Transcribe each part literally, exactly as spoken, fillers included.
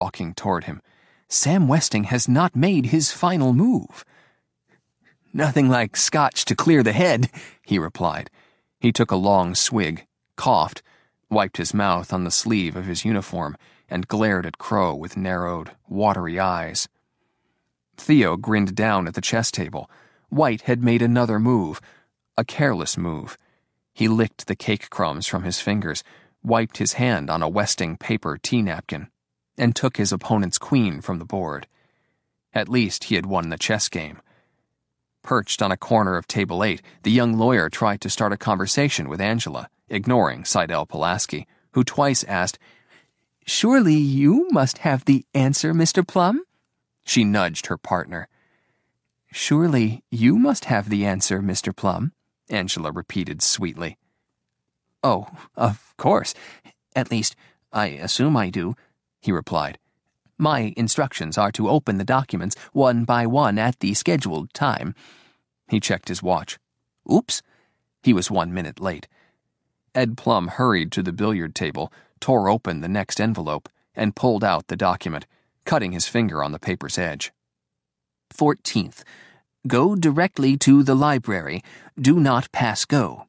walking toward him. "Sam Westing has not made his final move." "Nothing like scotch to clear the head," he replied. He took a long swig, coughed, wiped his mouth on the sleeve of his uniform, and glared at Crow with narrowed, watery eyes. Theo grinned down at the chess table. White had made another move, a careless move. He licked the cake crumbs from his fingers, wiped his hand on a Westing paper tea napkin, and took his opponent's queen from the board. At least he had won the chess game. Perched on a corner of table eight, the young lawyer tried to start a conversation with Angela, ignoring Seidel Pulaski, who twice asked, "Surely you must have the answer, Mister Plum?" She nudged her partner. "Surely you must have the answer, Mister Plum," Angela repeated sweetly. "Oh, of course. At least, I assume I do," he replied. "My instructions are to open the documents one by one at the scheduled time." He checked his watch. Oops. He was one minute late. Ed Plum hurried to the billiard table, tore open the next envelope, and pulled out the document, cutting his finger on the paper's edge. fourteenth. Go directly to the library. Do not pass go.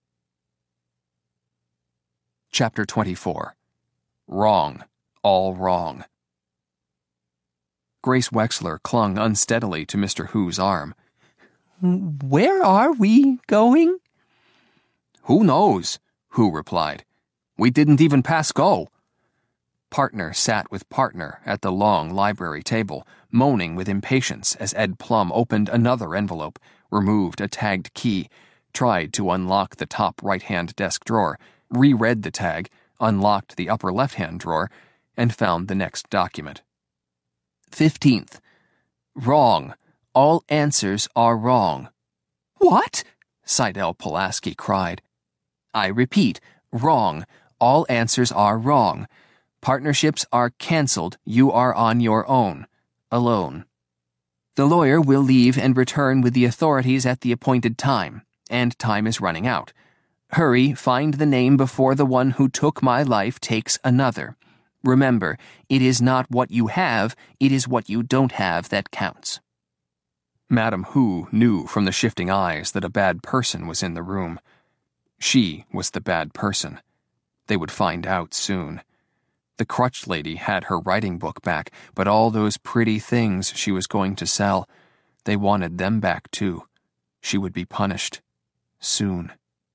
Chapter twenty-four. Wrong. All wrong. Grace Wexler clung unsteadily to Mister Hu's arm. "Where are we going?" "Who knows?" Hu replied. "We didn't even pass go." Partner sat with partner at the long library table, moaning with impatience as Ed Plum opened another envelope, removed a tagged key, tried to unlock the top right-hand desk drawer, reread the tag, unlocked the upper left-hand drawer, and found the next document. fifteenth. Wrong. All answers are wrong. "What?" Seidel Pulaski cried. "I repeat, wrong. All answers are wrong. Partnerships are cancelled. You are on your own. Alone. The lawyer will leave and return with the authorities at the appointed time, and time is running out. Hurry, find the name before the one who took my life takes another. Remember, it is not what you have, it is what you don't have that counts." Madam Hu knew from the shifting eyes that a bad person was in the room. She was the bad person. They would find out soon. The crutch lady had her writing book back, but all those pretty things she was going to sell, they wanted them back too. She would be punished. Soon.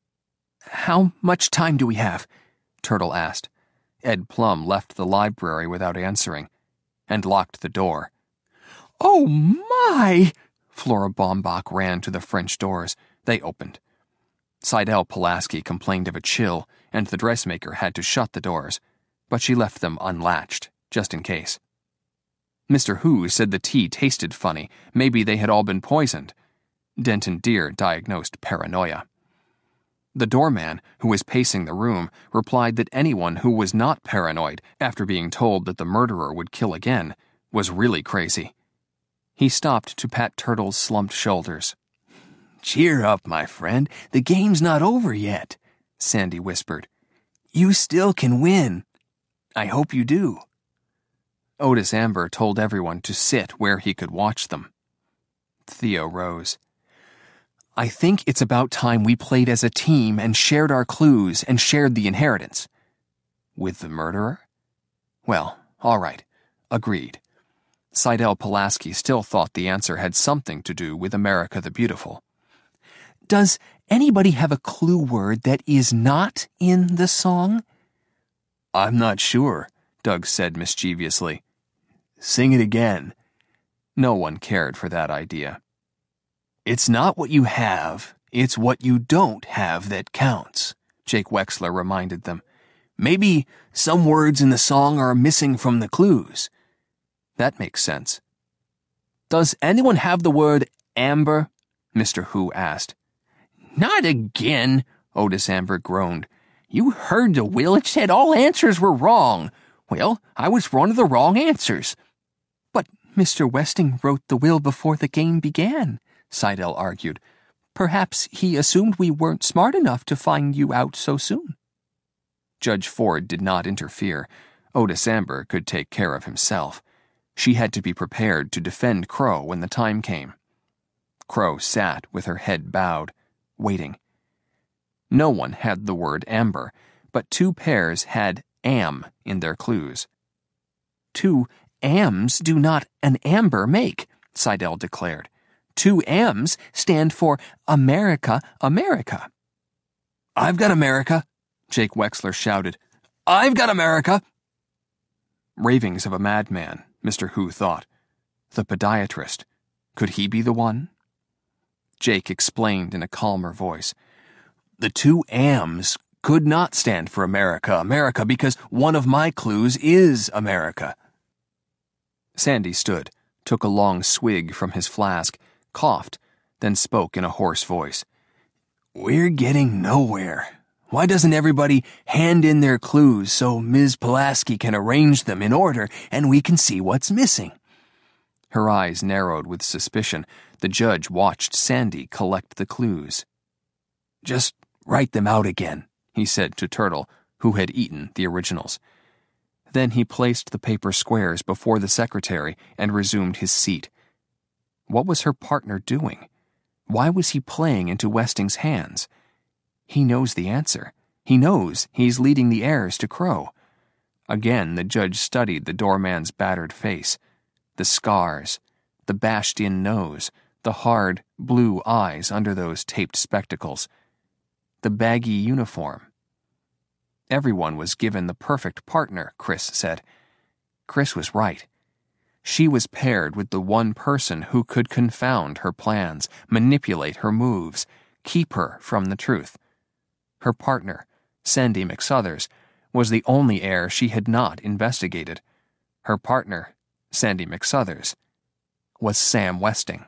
"How much time do we have?" Turtle asked. Ed Plum left the library without answering, and locked the door. "Oh my!" Flora Baumbach ran to the French doors. They opened. Seidel Pulaski complained of a chill, and the dressmaker had to shut the doors, but she left them unlatched, just in case. Mister Hu said the tea tasted funny. Maybe they had all been poisoned. Denton Deer diagnosed paranoia. The doorman, who was pacing the room, replied that anyone who was not paranoid after being told that the murderer would kill again was really crazy. He stopped to pat Turtle's slumped shoulders. "Cheer up, my friend. The game's not over yet," Sandy whispered. "You still can win. I hope you do." Otis Amber told everyone to sit where he could watch them. Theo rose. "I think it's about time we played as a team and shared our clues and shared the inheritance." "With the murderer?" "Well, all right. Agreed." Seidel Pulaski still thought the answer had something to do with America the Beautiful. "Does anybody have a clue word that is not in the song?" "I'm not sure," Doug said mischievously. "Sing it again." No one cared for that idea. "It's not what you have, it's what you don't have that counts," Jake Wexler reminded them. "Maybe some words in the song are missing from the clues." That makes sense. "Does anyone have the word amber?" Mister Hu asked. "Not again," Otis Amber groaned. "You heard the will, it said all answers were wrong. Well, I was one of the wrong answers." "But Mister Westing wrote the will before the game began," Seidel argued. "Perhaps he assumed we weren't smart enough to find you out so soon." Judge Ford did not interfere. Otis Amber could take care of himself. She had to be prepared to defend Crow when the time came. Crow sat with her head bowed, waiting. No one had the word amber, but two pairs had am in their clues. Two ams do not an amber make, Seidel declared. Two M's stand for America, America. I've got America, Jake Wexler shouted. I've got America! Ravings of a madman, Mister Hu thought. The podiatrist. Could he be the one? Jake explained in a calmer voice. The two M's could not stand for America, America, because one of my clues is America. Sandy stood, took a long swig from his flask, coughed, then spoke in a hoarse voice. We're getting nowhere. Why doesn't everybody hand in their clues so Miz Pulaski can arrange them in order and we can see what's missing? Her eyes narrowed with suspicion. The judge watched Sandy collect the clues. Just write them out again, he said to Turtle, who had eaten the originals. Then he placed the paper squares before the secretary and resumed his seat. What was her partner doing? Why was he playing into Westing's hands? He knows the answer. He knows he's leading the heirs to Crow. Again, the judge studied the doorman's battered face. The scars, the bashed-in nose, the hard, blue eyes under those taped spectacles. The baggy uniform. Everyone was given the perfect partner, Chris said. Chris was right. She was paired with the one person who could confound her plans, manipulate her moves, keep her from the truth. Her partner, Sandy McSuthers, was the only heir she had not investigated. Her partner, Sandy McSuthers, was Sam Westing.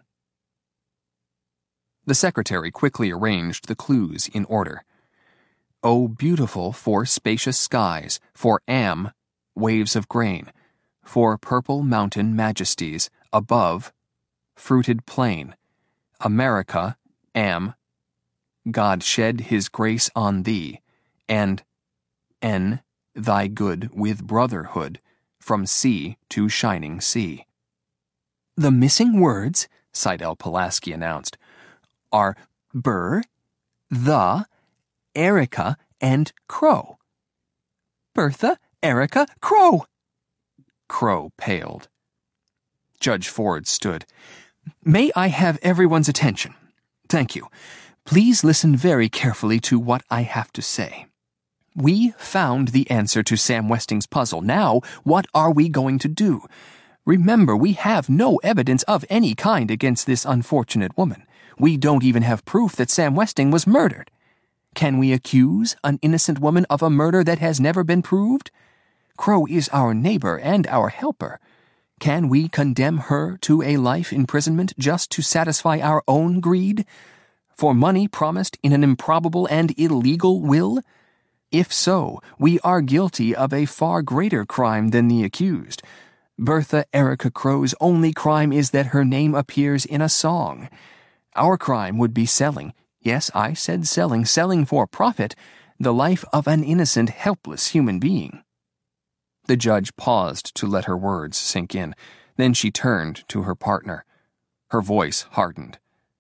The secretary quickly arranged the clues in order. Oh, beautiful for spacious skies, for am, waves of grain, for purple mountain majesties, above, fruited plain, America, am, God shed his grace on thee, and N, thy good with brotherhood, from sea to shining sea. The missing words, Seidel Pulaski announced, are Burr, the, Erica, and Crow. Bertha, Erica, Crow! Crow paled. Judge Ford stood. May I have everyone's attention? Thank you. Please listen very carefully to what I have to say. We found the answer to Sam Westing's puzzle. Now, what are we going to do? Remember, we have no evidence of any kind against this unfortunate woman. We don't even have proof that Sam Westing was murdered. Can we accuse an innocent woman of a murder that has never been proved? Crow is our neighbor and our helper. Can we condemn her to a life imprisonment just to satisfy our own greed? For money promised in an improbable and illegal will? If so, we are guilty of a far greater crime than the accused. Bertha Erica Crow's only crime is that her name appears in a song. Our crime would be selling, yes, I said selling, selling for profit, the life of an innocent, helpless human being. The judge paused to let her words sink in. Then she turned to her partner. Her voice hardened.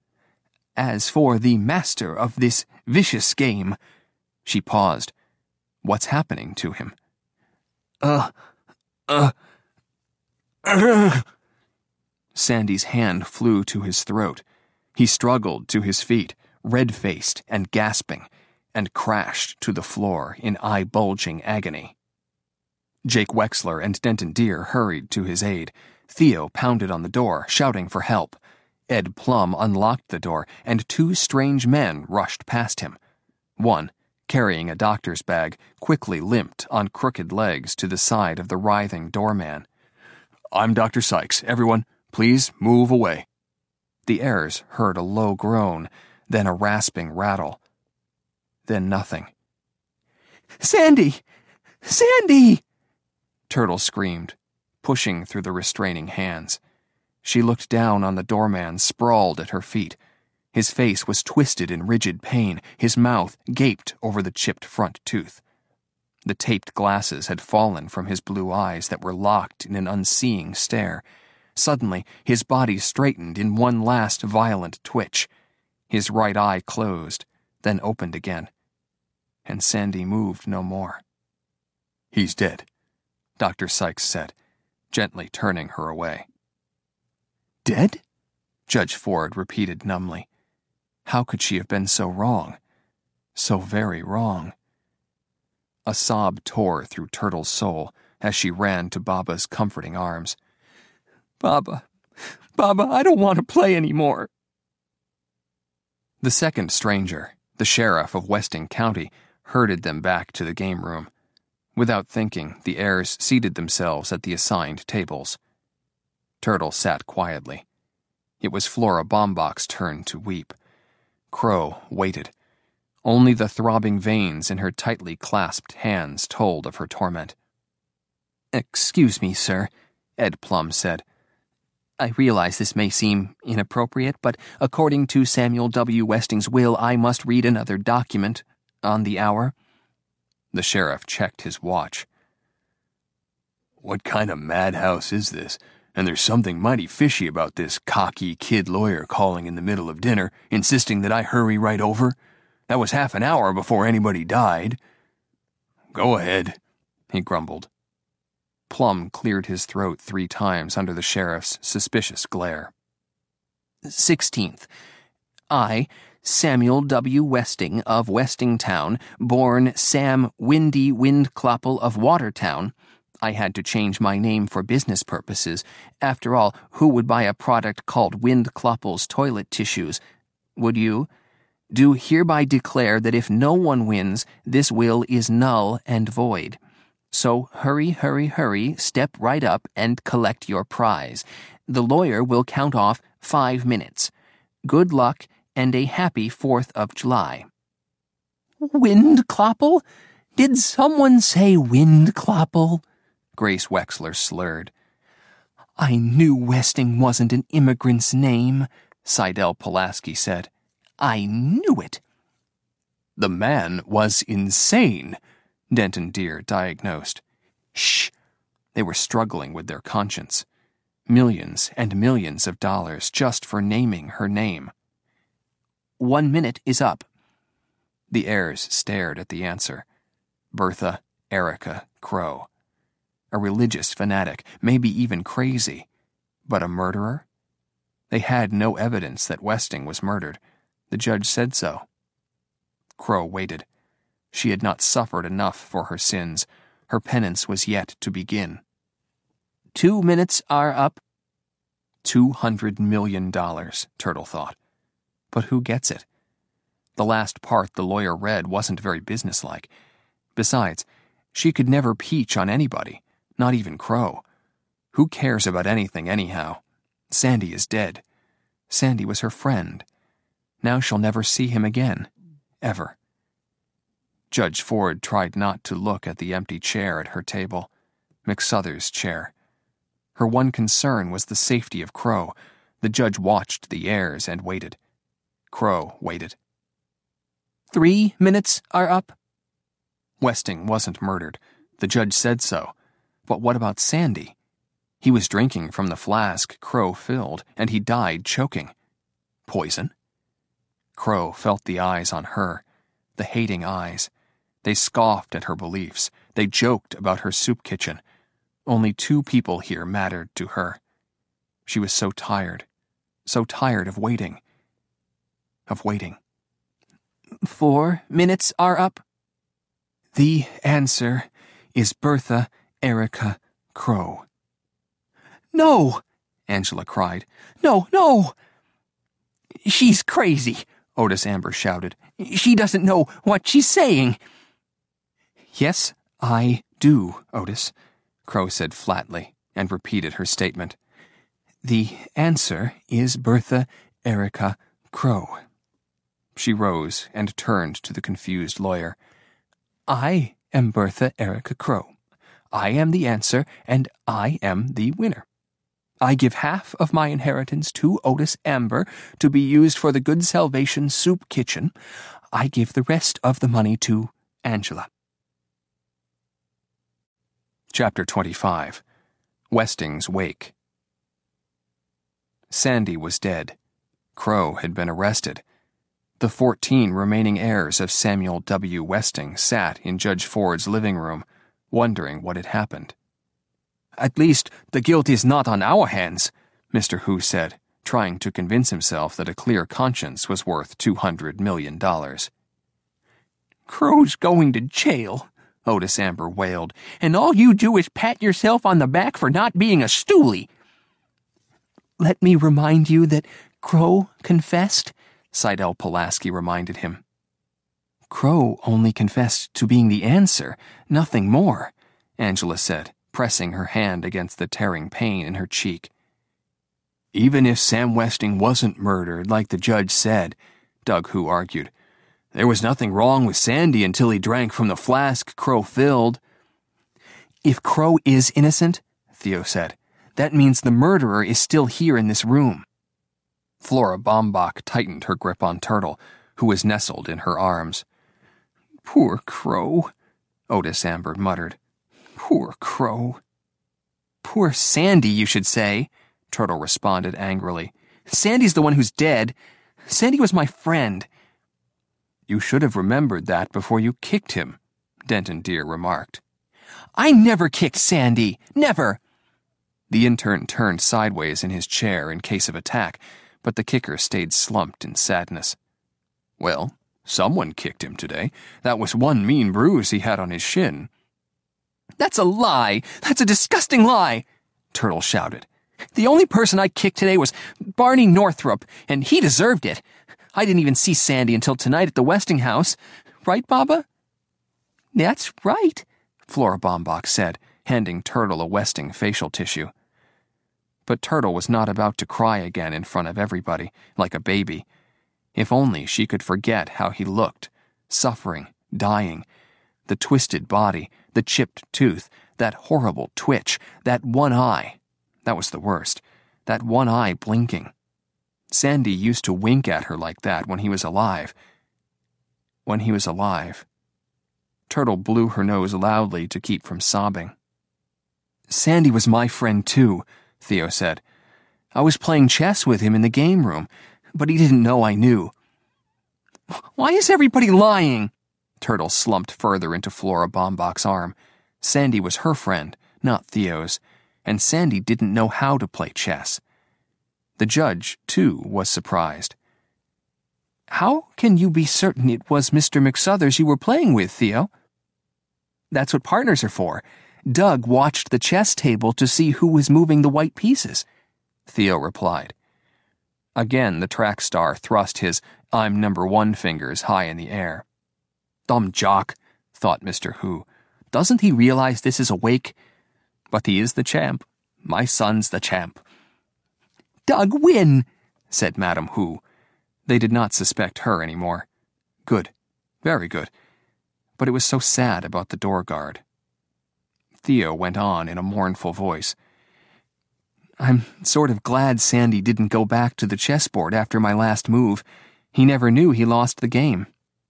As for the master of this vicious game, she paused. What's happening to him? Uh, uh, uh. Sandy's hand flew to his throat. He struggled to his feet, red-faced and gasping, and crashed to the floor in eye-bulging agony. Jake Wexler and Denton Deer hurried to his aid. Theo pounded on the door, shouting for help. Ed Plum unlocked the door, and two strange men rushed past him. One, carrying a doctor's bag, quickly limped on crooked legs to the side of the writhing doorman. I'm Doctor Sykes. Everyone, please move away. The heirs heard a low groan, then a rasping rattle. Then nothing. Sandy! Sandy! Turtle screamed, pushing through the restraining hands. She looked down on the doorman sprawled at her feet. His face was twisted in rigid pain, his mouth gaped over the chipped front tooth. The taped glasses had fallen from his blue eyes that were locked in an unseeing stare. Suddenly, his body straightened in one last violent twitch. His right eye closed, then opened again. And Sandy moved no more. "He's dead," Doctor Sykes said, gently turning her away. "Dead?" Judge Ford repeated numbly. How could she have been so wrong? So very wrong. A sob tore through Turtle's soul as she ran to Baba's comforting arms. "Baba, Baba, I don't want to play anymore." The second stranger, the sheriff of Westing County, herded them back to the game room. Without thinking, the heirs seated themselves at the assigned tables. Turtle sat quietly. It was Flora Baumbach's turn to weep. Crow waited. Only the throbbing veins in her tightly clasped hands told of her torment. "Excuse me, sir," Ed Plum said. "I realize this may seem inappropriate, but according to Samuel W. Westing's will, I must read another document on the hour." The sheriff checked his watch. "What kind of madhouse is this? And there's something mighty fishy about this cocky kid lawyer calling in the middle of dinner, insisting that I hurry right over. That was half an hour before anybody died." "Go ahead," he grumbled. Plum cleared his throat three times under the sheriff's suspicious glare. sixteenth. I, Samuel W. Westing of Westingtown, born Sam Windy Windcloppel of Watertown. I had to change my name for business purposes. After all, who would buy a product called Windcloppel's toilet tissues? Would you? Do hereby declare that if no one wins, this will is null and void. So hurry, hurry, hurry, step right up and collect your prize. The lawyer will count off five minutes. Good luck and a happy Fourth of July. "Windcloppel? Did someone say Windcloppel?" Grace Wexler slurred. "I knew Westing wasn't an immigrant's name," Seidel Pulaski said. "I knew it." "The man was insane," Denton Deere diagnosed. Shh! They were struggling with their conscience. Millions and millions of dollars just for naming her name. "One minute is up." The heirs stared at the answer. Bertha Erica Crow. A religious fanatic, maybe even crazy. But a murderer? They had no evidence that Westing was murdered. The judge said so. Crow waited. She had not suffered enough for her sins. Her penance was yet to begin. Two minutes are up. Two hundred million dollars, Turtle thought. But who gets it? The last part the lawyer read wasn't very businesslike. Besides, she could never peach on anybody, not even Crow. Who cares about anything anyhow? Sandy is dead. Sandy was her friend. Now she'll never see him again. Ever. Judge Ford tried not to look at the empty chair at her table, McSuther's chair. Her one concern was the safety of Crow. The judge watched the heirs and waited. Crow waited. Three minutes are up. Westing wasn't murdered. The judge said so. But what about Sandy? He was drinking from the flask Crow filled, and he died choking. Poison? Crow felt the eyes on her, the hating eyes. They scoffed at her beliefs. They joked about her soup kitchen. Only two people here mattered to her. She was so tired, so tired of waiting. Of waiting. Four minutes are up. The answer is Bertha Erica Crow. No, Angela cried. No, no. She's crazy, Otis Amber shouted. She doesn't know what she's saying. Yes, I do, Otis, Crow said flatly, and repeated her statement. The answer is Bertha Erica Crow. She rose and turned to the confused lawyer. I am Bertha Erica Crow. I am the answer, and I am the winner. I give half of my inheritance to Otis Amber to be used for the Good Salvation Soup Kitchen. I give the rest of the money to Angela. Chapter twenty-five. Westing's Wake. Sandy was dead. Crow had been arrested. The fourteen remaining heirs of Samuel W. Westing sat in Judge Ford's living room, wondering what had happened. "At least the guilt is not on our hands," Mister Hu said, trying to convince himself that a clear conscience was worth two hundred million dollars. "Crow's going to jail," Otis Amber wailed, "and all you do is pat yourself on the back for not being a stoolie." "Let me remind you that Crow confessed," Seidel Pulaski reminded him. "Crow only confessed to being the answer, nothing more," Angela said, pressing her hand against the tearing pain in her cheek. "Even if Sam Westing wasn't murdered like the judge said," Doug Hu argued, "there was nothing wrong with Sandy until he drank from the flask Crow filled." "If Crow is innocent," Theo said, "that means the murderer is still here in this room." Flora Baumbach tightened her grip on Turtle, who was nestled in her arms. "Poor Crow," Otis Amber muttered. "Poor Crow." "Poor Sandy, you should say," Turtle responded angrily. "Sandy's the one who's dead. Sandy was my friend." "You should have remembered that before you kicked him," Denton Deer remarked. "I never kicked Sandy. Never." The intern turned sideways in his chair in case of attack, but the kicker stayed slumped in sadness. "Well, someone kicked him today. That was one mean bruise he had on his shin." "That's a lie! That's a disgusting lie!" Turtle shouted. "The only person I kicked today was Barney Northrop, and he deserved it. I didn't even see Sandy until tonight at the Westing house. Right, Baba?" "That's right," Flora Baumbach said, handing Turtle a Westing facial tissue. But Turtle was not about to cry again in front of everybody, like a baby. If only she could forget how he looked, suffering, dying. The twisted body, the chipped tooth, that horrible twitch, that one eye. That was the worst. That one eye blinking. Sandy used to wink at her like that when he was alive. When he was alive. Turtle blew her nose loudly to keep from sobbing. "Sandy was my friend too," Theo said. "I was playing chess with him in the game room, but he didn't know I knew." "Why is everybody lying?" Turtle slumped further into Flora Baumbach's arm. Sandy was her friend, not Theo's, and Sandy didn't know how to play chess. The judge, too, was surprised. "How can you be certain it was Mister McSuthers you were playing with, Theo?" "That's what partners are for. Doug watched the chess table to see who was moving the white pieces," Theo replied. Again, the track star thrust his "I'm number one" fingers high in the air. "Dumb jock," thought Mister Hu. "Doesn't he realize this is a wake? But he is the champ. My son's the champ." "Doug, win," said Madam Hu. They did not suspect her anymore. Good. Very good. But it was so sad about the door guard. Theo went on in a mournful voice. "I'm sort of glad Sandy didn't go back to the chessboard after my last move. He never knew he lost the game."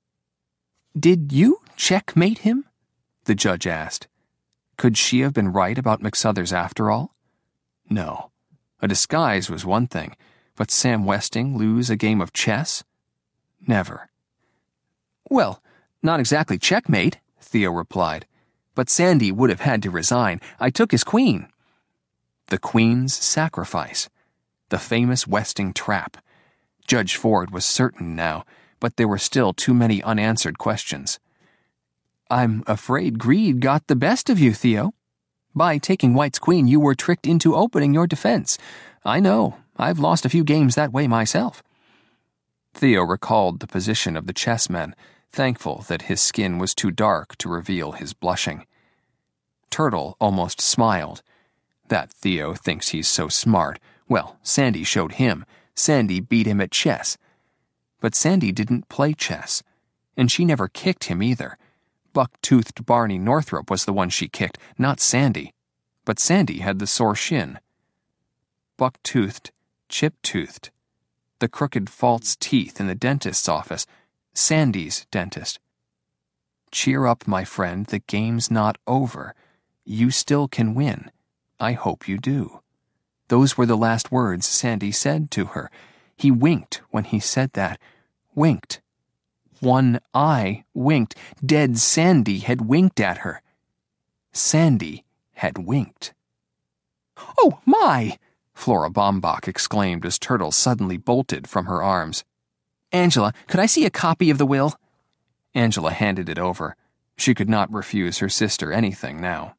"Did you checkmate him?" the judge asked. Could she have been right about McSuthers after all? No. A disguise was one thing, but Sam Westing lose a game of chess? Never. "Well, not exactly checkmate," Theo replied. "But Sandy would have had to resign. I took his queen." The queen's sacrifice. The famous Westing trap. Judge Ford was certain now, but there were still too many unanswered questions. "I'm afraid greed got the best of you, Theo. By taking White's queen, you were tricked into opening your defense. I know. I've lost a few games that way myself." Theo recalled the position of the chessmen, thankful that his skin was too dark to reveal his blushing. Turtle almost smiled. That Theo thinks he's so smart. Well, Sandy showed him. Sandy beat him at chess. But Sandy didn't play chess, and she never kicked him either. Buck-toothed Barney Northrop was the one she kicked, not Sandy. But Sandy had the sore shin. Buck-toothed, chip-toothed. The crooked false teeth in the dentist's office. Sandy's dentist. "Cheer up, my friend, the game's not over," You still can win. I hope you do." Those were the last words Sandy said to her. He winked when he said that. Winked. One eye winked. Dead Sandy had winked at her. Sandy had winked. "Oh, my!" Flora Baumbach exclaimed as Turtle suddenly bolted from her arms. "Angela, could I see a copy of the will?" Angela handed it over. She could not refuse her sister anything now.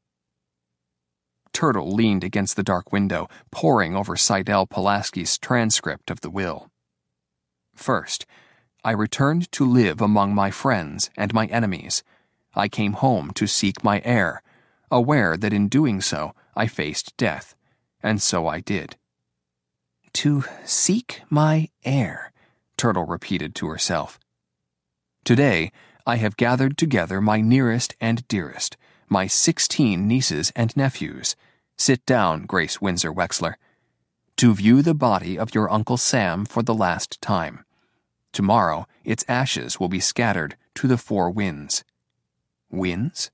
Turtle leaned against the dark window, poring over Seidel Pulaski's transcript of the will. First, I returned to live among my friends and my enemies. I came home to seek my heir, aware that in doing so I faced death, and so I did. "To seek my heir," Turtle repeated to herself. "Today, I have gathered together my nearest and dearest, my sixteen nieces and nephews. Sit down, Grace Windsor Wexler. To view the body of your Uncle Sam for the last time. Tomorrow, its ashes will be scattered to the four winds." Winds?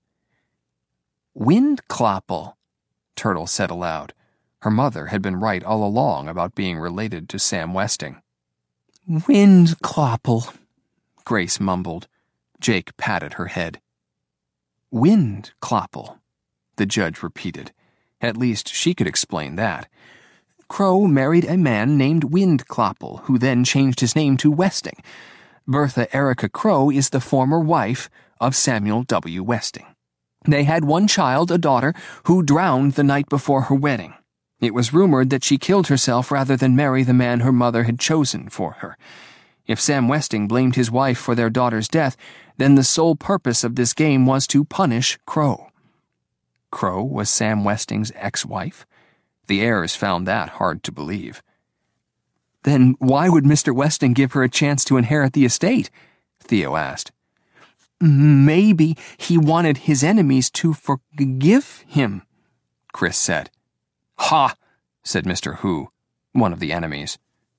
"Windklappel," Turtle said aloud. Her mother had been right all along about being related to Sam Westing. "Windklappel," Grace mumbled. Jake patted her head. "Windklappel," the judge repeated. At least she could explain that. "Crow married a man named Windklappel, who then changed his name to Westing. Bertha Erica Crow is the former wife of Samuel W. Westing. They had one child, a daughter, who drowned the night before her wedding. It was rumored that she killed herself rather than marry the man her mother had chosen for her. If Sam Westing blamed his wife for their daughter's death, then the sole purpose of this game was to punish Crow." Crow was Sam Westing's ex-wife? The heirs found that hard to believe. "Then why would Mister Westing give her a chance to inherit the estate?" Theo asked. "Maybe he wanted his enemies to forgive him," Chris said. "Ha!" said Mister Who, one of the enemies.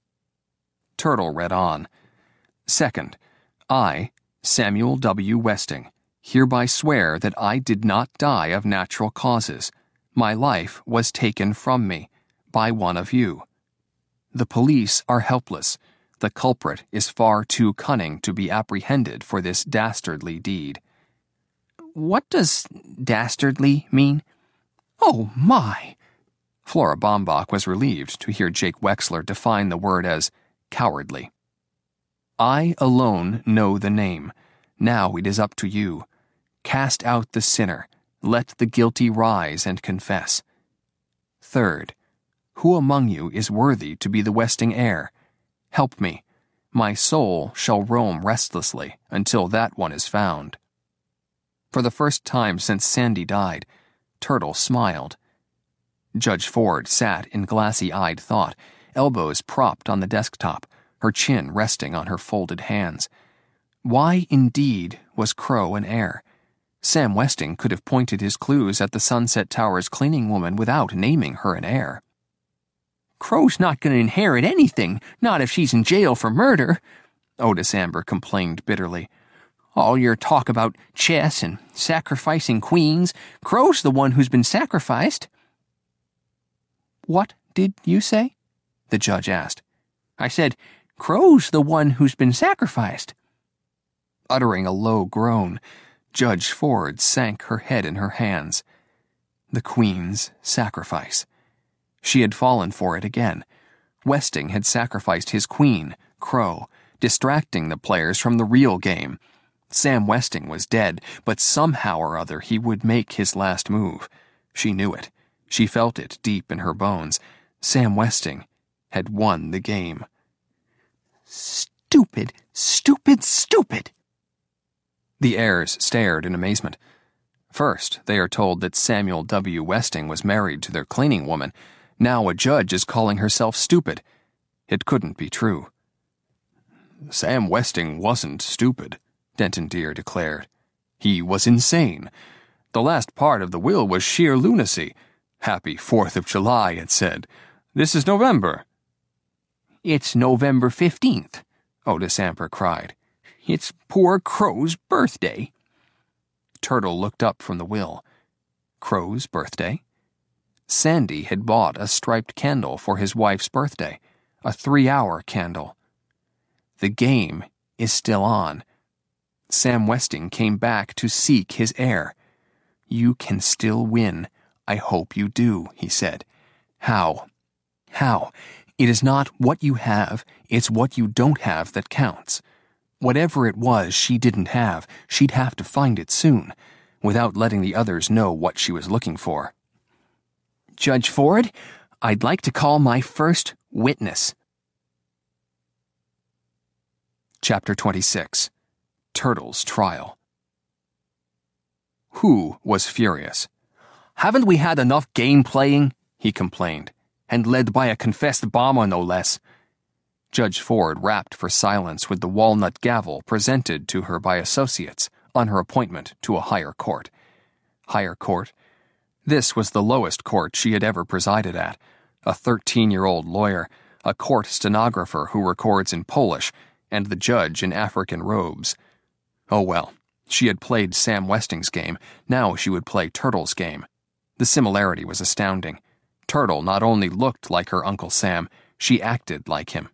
Turtle read on. "Second, I, Samuel W. Westing, hereby swear that I did not die of natural causes. My life was taken from me by one of you. The police are helpless. The culprit is far too cunning to be apprehended for this dastardly deed." "What does dastardly mean?" "Oh, my!" Flora Baumbach was relieved to hear Jake Wexler define the word as cowardly. "I alone know the name. Now it is up to you. Cast out the sinner. Let the guilty rise and confess. Third, who among you is worthy to be the Westing heir? Help me. My soul shall roam restlessly until that one is found." For the first time since Sandy died, Turtle smiled. Judge Ford sat in glassy-eyed thought, elbows propped on the desktop, her chin resting on her folded hands. Why, indeed, was Crow an heir? Sam Westing could have pointed his clues at the Sunset Towers cleaning woman without naming her an heir. "Crow's not going to inherit anything, not if she's in jail for murder," Otis Amber complained bitterly. "All your talk about chess and sacrificing queens, Crow's the one who's been sacrificed." "What did you say?" the judge asked. "I said, Crow's the one who's been sacrificed." Uttering a low groan, Judge Ford sank her head in her hands. The Queen's sacrifice. She had fallen for it again. Westing had sacrificed his queen, Crow, distracting the players from the real game. Sam Westing was dead, but somehow or other he would make his last move. She knew it. She felt it deep in her bones. Sam Westing had won the game. "Stupid, stupid, stupid!" The heirs stared in amazement. First, they are told that Samuel W. Westing was married to their cleaning woman. Now a judge is calling herself stupid. It couldn't be true. "Sam Westing wasn't stupid," Denton Deere declared. "He was insane. The last part of the will was sheer lunacy. Happy Fourth of July, it said. This is November." "It's November fifteenth, Otis Amber cried. "It's poor Crow's birthday." Turtle looked up from the will. Crow's birthday? Sandy had bought a striped candle for his wife's birthday, a three-hour candle. The game is still on. Sam Westing came back to seek his heir. You can still win. I hope you do, he said. How? How? It is not what you have, it's what you don't have that counts. Whatever it was she didn't have, she'd have to find it soon, without letting the others know what she was looking for. Judge Ford, I'd like to call my first witness. Chapter twenty-six. Turtle's Trial. Who was furious. Haven't we had enough game playing? He complained, and led by a confessed bomber no less. Judge Ford rapped for silence with the walnut gavel presented to her by associates on her appointment to a higher court. Higher court? This was the lowest court she had ever presided at. A thirteen-year-old lawyer, a court stenographer who records in Polish, and the judge in African robes. Oh well, she had played Sam Westing's game, now she would play Turtle's game. The similarity was astounding. Turtle not only looked like her Uncle Sam, she acted like him.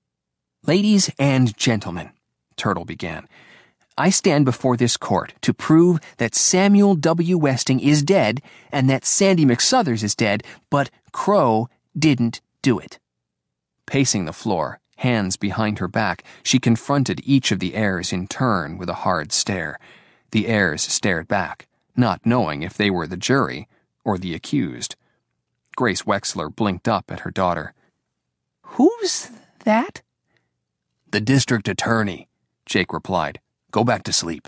Ladies and gentlemen, Turtle began, I stand before this court to prove that Samuel W. Westing is dead and that Sandy McSuthers is dead, but Crow didn't do it. Pacing the floor, hands behind her back, she confronted each of the heirs in turn with a hard stare. The heirs stared back, not knowing if they were the jury or the accused. Grace Wexler blinked up at her daughter. Who's that? The district attorney, Jake replied. Go back to sleep.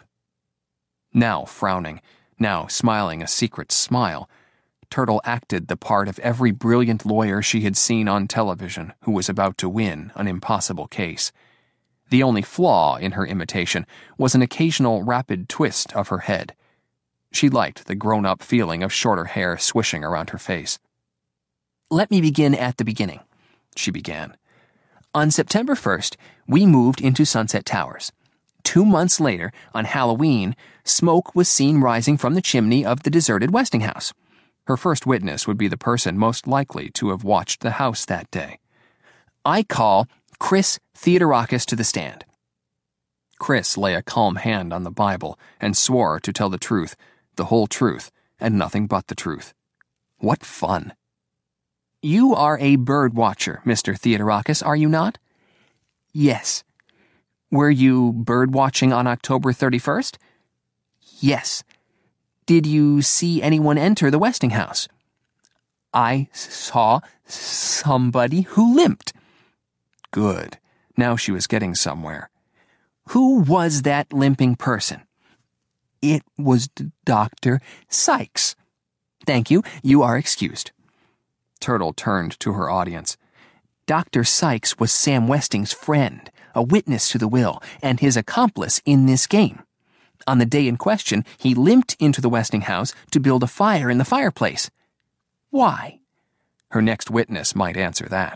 Now frowning, now smiling a secret smile, Turtle acted the part of every brilliant lawyer she had seen on television who was about to win an impossible case. The only flaw in her imitation was an occasional rapid twist of her head. She liked the grown-up feeling of shorter hair swishing around her face. Let me begin at the beginning, she began. On September first, we moved into Sunset Towers. Two months later, on Halloween, smoke was seen rising from the chimney of the deserted Westinghouse. Her first witness would be the person most likely to have watched the house that day. I call Chris Theodorakis to the stand. Chris lay a calm hand on the Bible and swore to tell the truth, the whole truth, and nothing but the truth. What fun! You are a bird watcher, Mister Theodorakis, are you not? Yes. Were you bird watching on October thirty-first? Yes. Did you see anyone enter the Westinghouse? I saw somebody who limped. Good. Now she was getting somewhere. Who was that limping person? It was Doctor Sykes. Thank you. You are excused. Turtle turned to her audience. Doctor Sykes was Sam Westing's friend, a witness to the will, and his accomplice in this game. On the day in question, he limped into the Westinghouse to build a fire in the fireplace. Why? Her next witness might answer that.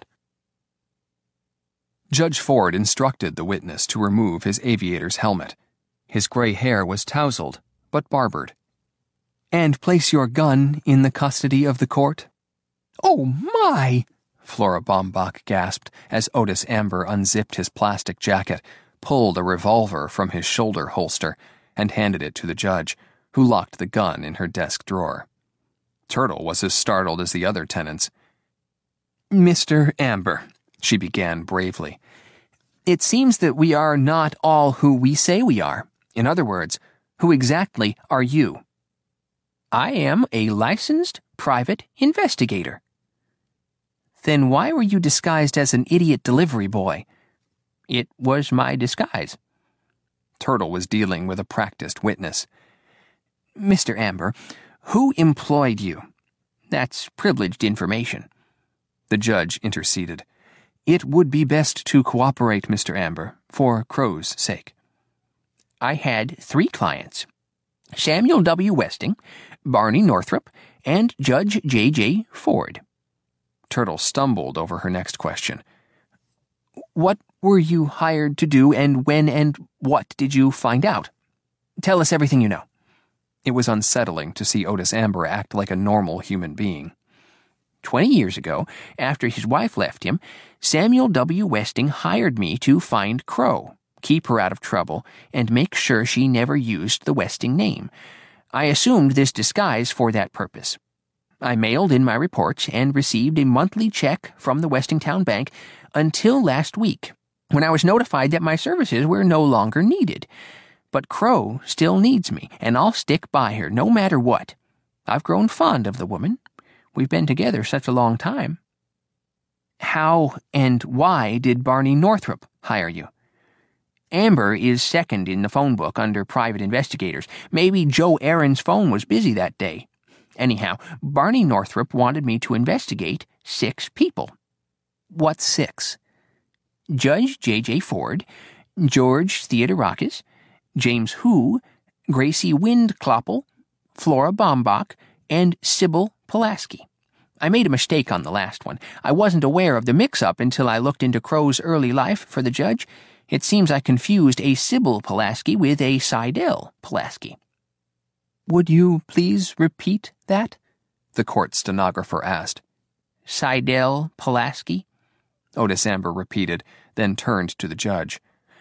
Judge Ford instructed the witness to remove his aviator's helmet. His gray hair was tousled, but barbered. And place your gun in the custody of the court? Oh, my! Flora Baumbach gasped as Otis Amber unzipped his plastic jacket, pulled a revolver from his shoulder holster, and handed it to the judge, who locked the gun in her desk drawer. Turtle was as startled as the other tenants. Mister Amber, she began bravely, it seems that we are not all who we say we are. In other words, who exactly are you? I am a licensed private investigator. Then why were you disguised as an idiot delivery boy? It was my disguise. Turtle was dealing with a practiced witness. Mister Amber, who employed you? That's privileged information. The judge interceded. It would be best to cooperate, Mister Amber, for Crow's sake. I had three clients. Samuel W. Westing, Barney Northrop, and Judge J J. Ford. Turtle stumbled over her next question. What were you hired to do, and when and what did you find out? Tell us everything you know. It was unsettling to see Otis Amber act like a normal human being. Twenty years ago, after his wife left him, Samuel W. Westing hired me to find Crow, keep her out of trouble, and make sure she never used the Westing name. I assumed this disguise for that purpose. I mailed in my reports and received a monthly check from the Westingtown Bank until last week, when I was notified that my services were no longer needed. But Crow still needs me, and I'll stick by her no matter what. I've grown fond of the woman. We've been together such a long time. How and why did Barney Northrup hire you? Amber is second in the phone book under private investigators. Maybe Joe Aaron's phone was busy that day. Anyhow, Barney Northrup wanted me to investigate six people. What six? Judge J J. Ford, George Theodorakis, James Hu, Gracie Windkloppel, Flora Bombach, and Sybil Pulaski. I made a mistake on the last one. I wasn't aware of the mix-up until I looked into Crow's early life for the judge. It seems I confused a Sybil Pulaski with a Seidel Pulaski. Would you please repeat that? The court stenographer asked. Seidel Pulaski? Otis Amber repeated, then turned to the judge.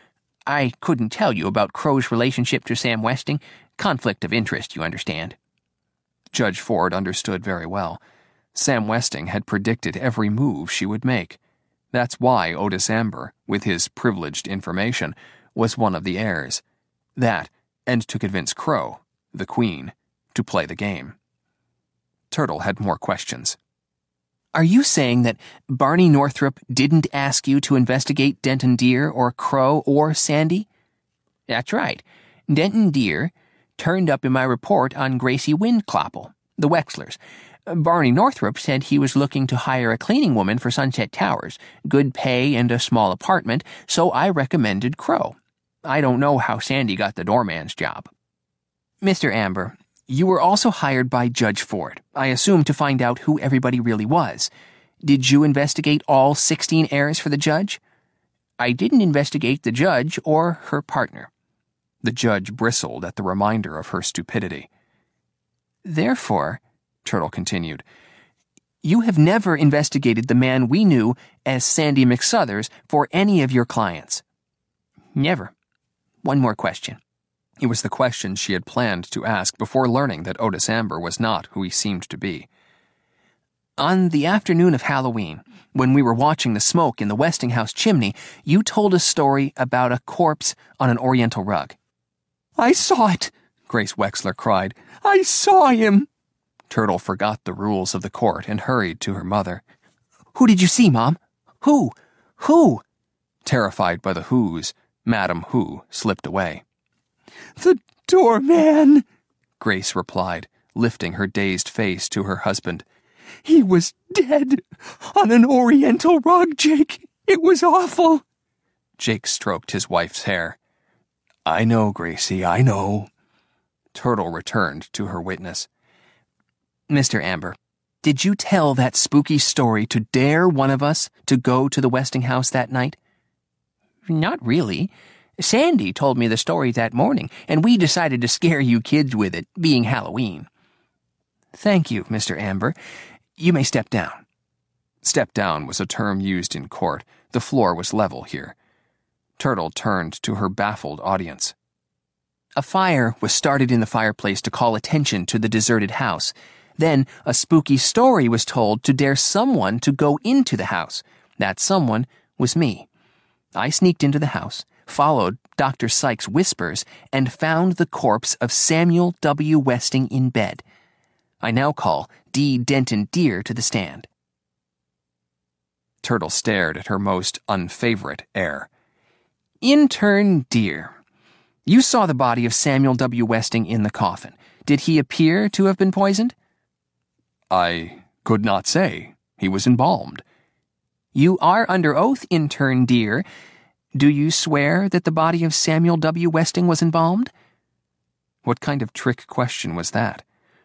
I couldn't tell you about Crow's relationship to Sam Westing. Conflict of interest, you understand. Judge Ford understood very well. Sam Westing had predicted every move she would make. That's why Otis Amber, with his privileged information, was one of the heirs. That, and to convince Crow, the Queen, to play the game. Turtle had more questions. Are you saying that Barney Northrup didn't ask you to investigate Denton Deer or Crow or Sandy? That's right. Denton Deer turned up in my report on Gracie Windkloppel, the Wexlers. Barney Northrup said he was looking to hire a cleaning woman for Sunset Towers, good pay and a small apartment, so I recommended Crow. I don't know how Sandy got the doorman's job. Mister Amber, you were also hired by Judge Ford, I assume to find out who everybody really was. Did you investigate all sixteen heirs for the judge? I didn't investigate the judge or her partner. The judge bristled at the reminder of her stupidity. Therefore, Turtle continued, you have never investigated the man we knew as Sandy McSuthers for any of your clients. Never. One more question. It was the question she had planned to ask before learning that Otis Amber was not who he seemed to be. On the afternoon of Halloween, when we were watching the smoke in the Westinghouse chimney, you told a story about a corpse on an oriental rug. I saw it, Grace Wexler cried. I saw him. Turtle forgot the rules of the court and hurried to her mother. Who did you see, Mom? Who? Who? Terrified by the who's, Madam Who slipped away. The doorman, Grace replied, lifting her dazed face to her husband. He was dead on an oriental rug, Jake. It was awful. Jake stroked his wife's hair. I know, Gracie, I know. Turtle returned to her witness. Mister Amber, did you tell that spooky story to dare one of us to go to the Westinghouse that night? Not really. Sandy told me the story that morning, and we decided to scare you kids with it, being Halloween. Thank you, Mister Amber. You may step down. Step down was a term used in court. The floor was level here. Turtle turned to her baffled audience. A fire was started in the fireplace to call attention to the deserted house. Then a spooky story was told to dare someone to go into the house. That someone was me. I sneaked into the house, followed Doctor Sykes' whispers, and found the corpse of Samuel W. Westing in bed. I now call D. Denton Deer to the stand. Turtle stared at her most unfavorite heir. Intern Deer, you saw the body of Samuel W. Westing in the coffin. Did he appear to have been poisoned? I could not say. He was embalmed. You are under oath, Intern Deer. Do you swear that the body of Samuel W. Westing was embalmed? What kind of trick question was that?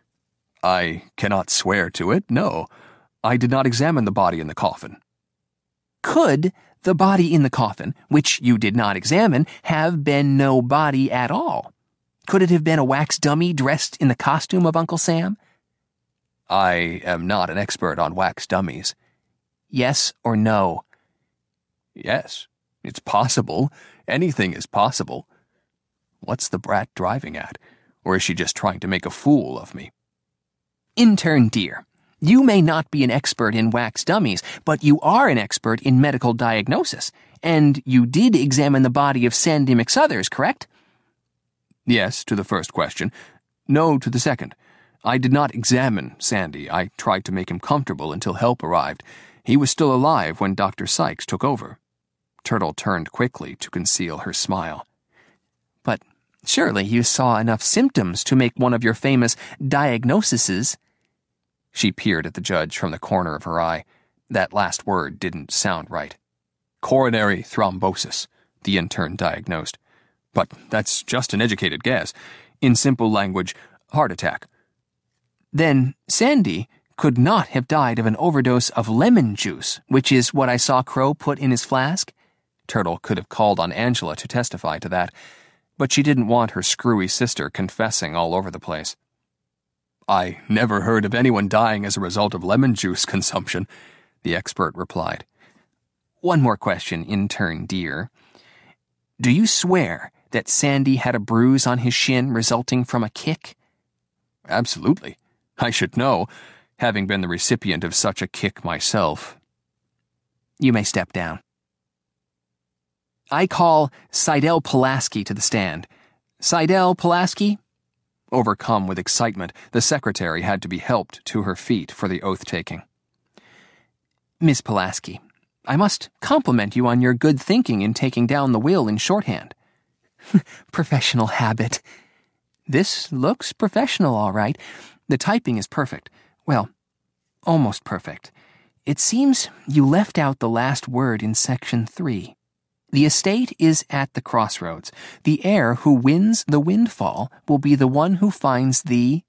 I cannot swear to it, no. I did not examine the body in the coffin. Could the body in the coffin, which you did not examine, have been no body at all? Could it have been a wax dummy dressed in the costume of Uncle Sam? I am not an expert on wax dummies. Yes or no? Yes, it's possible. Anything is possible. What's the brat driving at? Or is she just trying to make a fool of me? Intern dear, you may not be an expert in wax dummies, but you are an expert in medical diagnosis, and you did examine the body of Sandy McSuthers, correct? Yes, to the first question. No, to the second. I did not examine Sandy. I tried to make him comfortable until help arrived. He was still alive when Doctor Sykes took over. Turtle turned quickly to conceal her smile. But surely you saw enough symptoms to make one of your famous diagnoses. She peered at the judge from the corner of her eye. That last word didn't sound right. Coronary thrombosis, the intern diagnosed. But that's just an educated guess. In simple language, heart attack. Then Sandy could not have died of an overdose of lemon juice, which is what I saw Crow put in his flask. Turtle could have called on Angela to testify to that, but she didn't want her screwy sister confessing all over the place. I never heard of anyone dying as a result of lemon juice consumption, the expert replied. One more question, intern dear. Do you swear that Sandy had a bruise on his shin resulting from a kick? Absolutely. I should know, having been the recipient of such a kick myself. You may step down. I call Seidel Pulaski to the stand. Seidel Pulaski? Overcome with excitement, the secretary had to be helped to her feet for the oath-taking. Miss Pulaski, I must compliment you on your good thinking in taking down the will in shorthand. Professional habit. This looks professional, all right. The typing is perfect. Well, almost perfect. It seems you left out the last word in section three. The estate is at the crossroads. The heir who wins the windfall will be the one who finds the...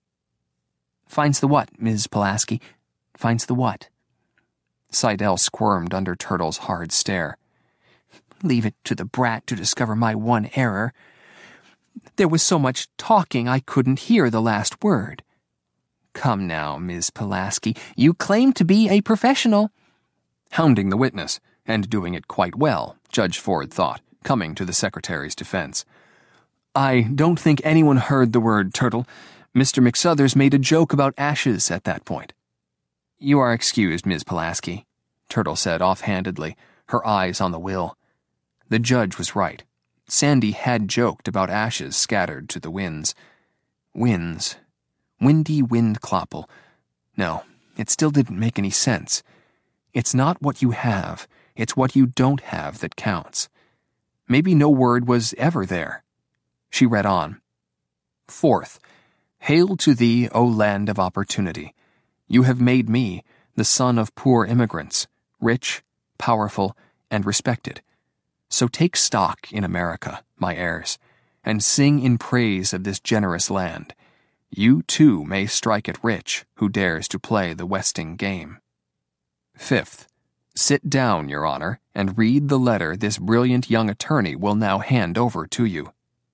Finds the what, Miz Pulaski? Finds the what? Seidel squirmed under Turtle's hard stare. Leave it to the brat to discover my one error. There was so much talking I couldn't hear the last word. Come now, Miz Pulaski, you claim to be a professional. Hounding the witness, and doing it quite well, Judge Ford thought, coming to the secretary's defense. I don't think anyone heard the word, Turtle. Mister McSuthers made a joke about ashes at that point. You are excused, Miz Pulaski, Turtle said offhandedly, her eyes on the will. The judge was right. Sandy had joked about ashes scattered to the winds. Winds. Windy Windkloppel. No, it still didn't make any sense. It's not what you have, it's what you don't have that counts. Maybe no word was ever there. She read on. Fourth, hail to thee, O land of opportunity. You have made me, the son of poor immigrants, rich, powerful, and respected. So take stock in America, my heirs, and sing in praise of this generous land. You too may strike it rich who dares to play the westing game. Fifth, sit down, Your Honor, and read the letter this brilliant young attorney will now hand over to you.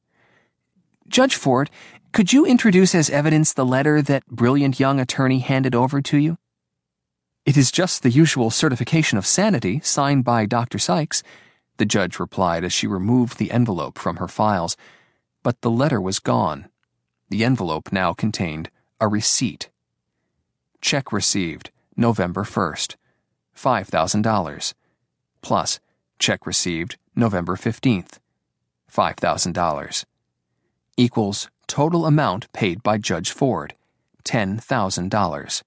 Judge Ford, could you introduce as evidence the letter that brilliant young attorney handed over to you? It is just the usual certification of sanity signed by Doctor Sykes, the judge replied as she removed the envelope from her files. But the letter was gone. The envelope now contained a receipt. Check received, November first, five thousand dollars. Plus, check received, November fifteenth, five thousand dollars. Equals total amount paid by Judge Ford, ten thousand dollars.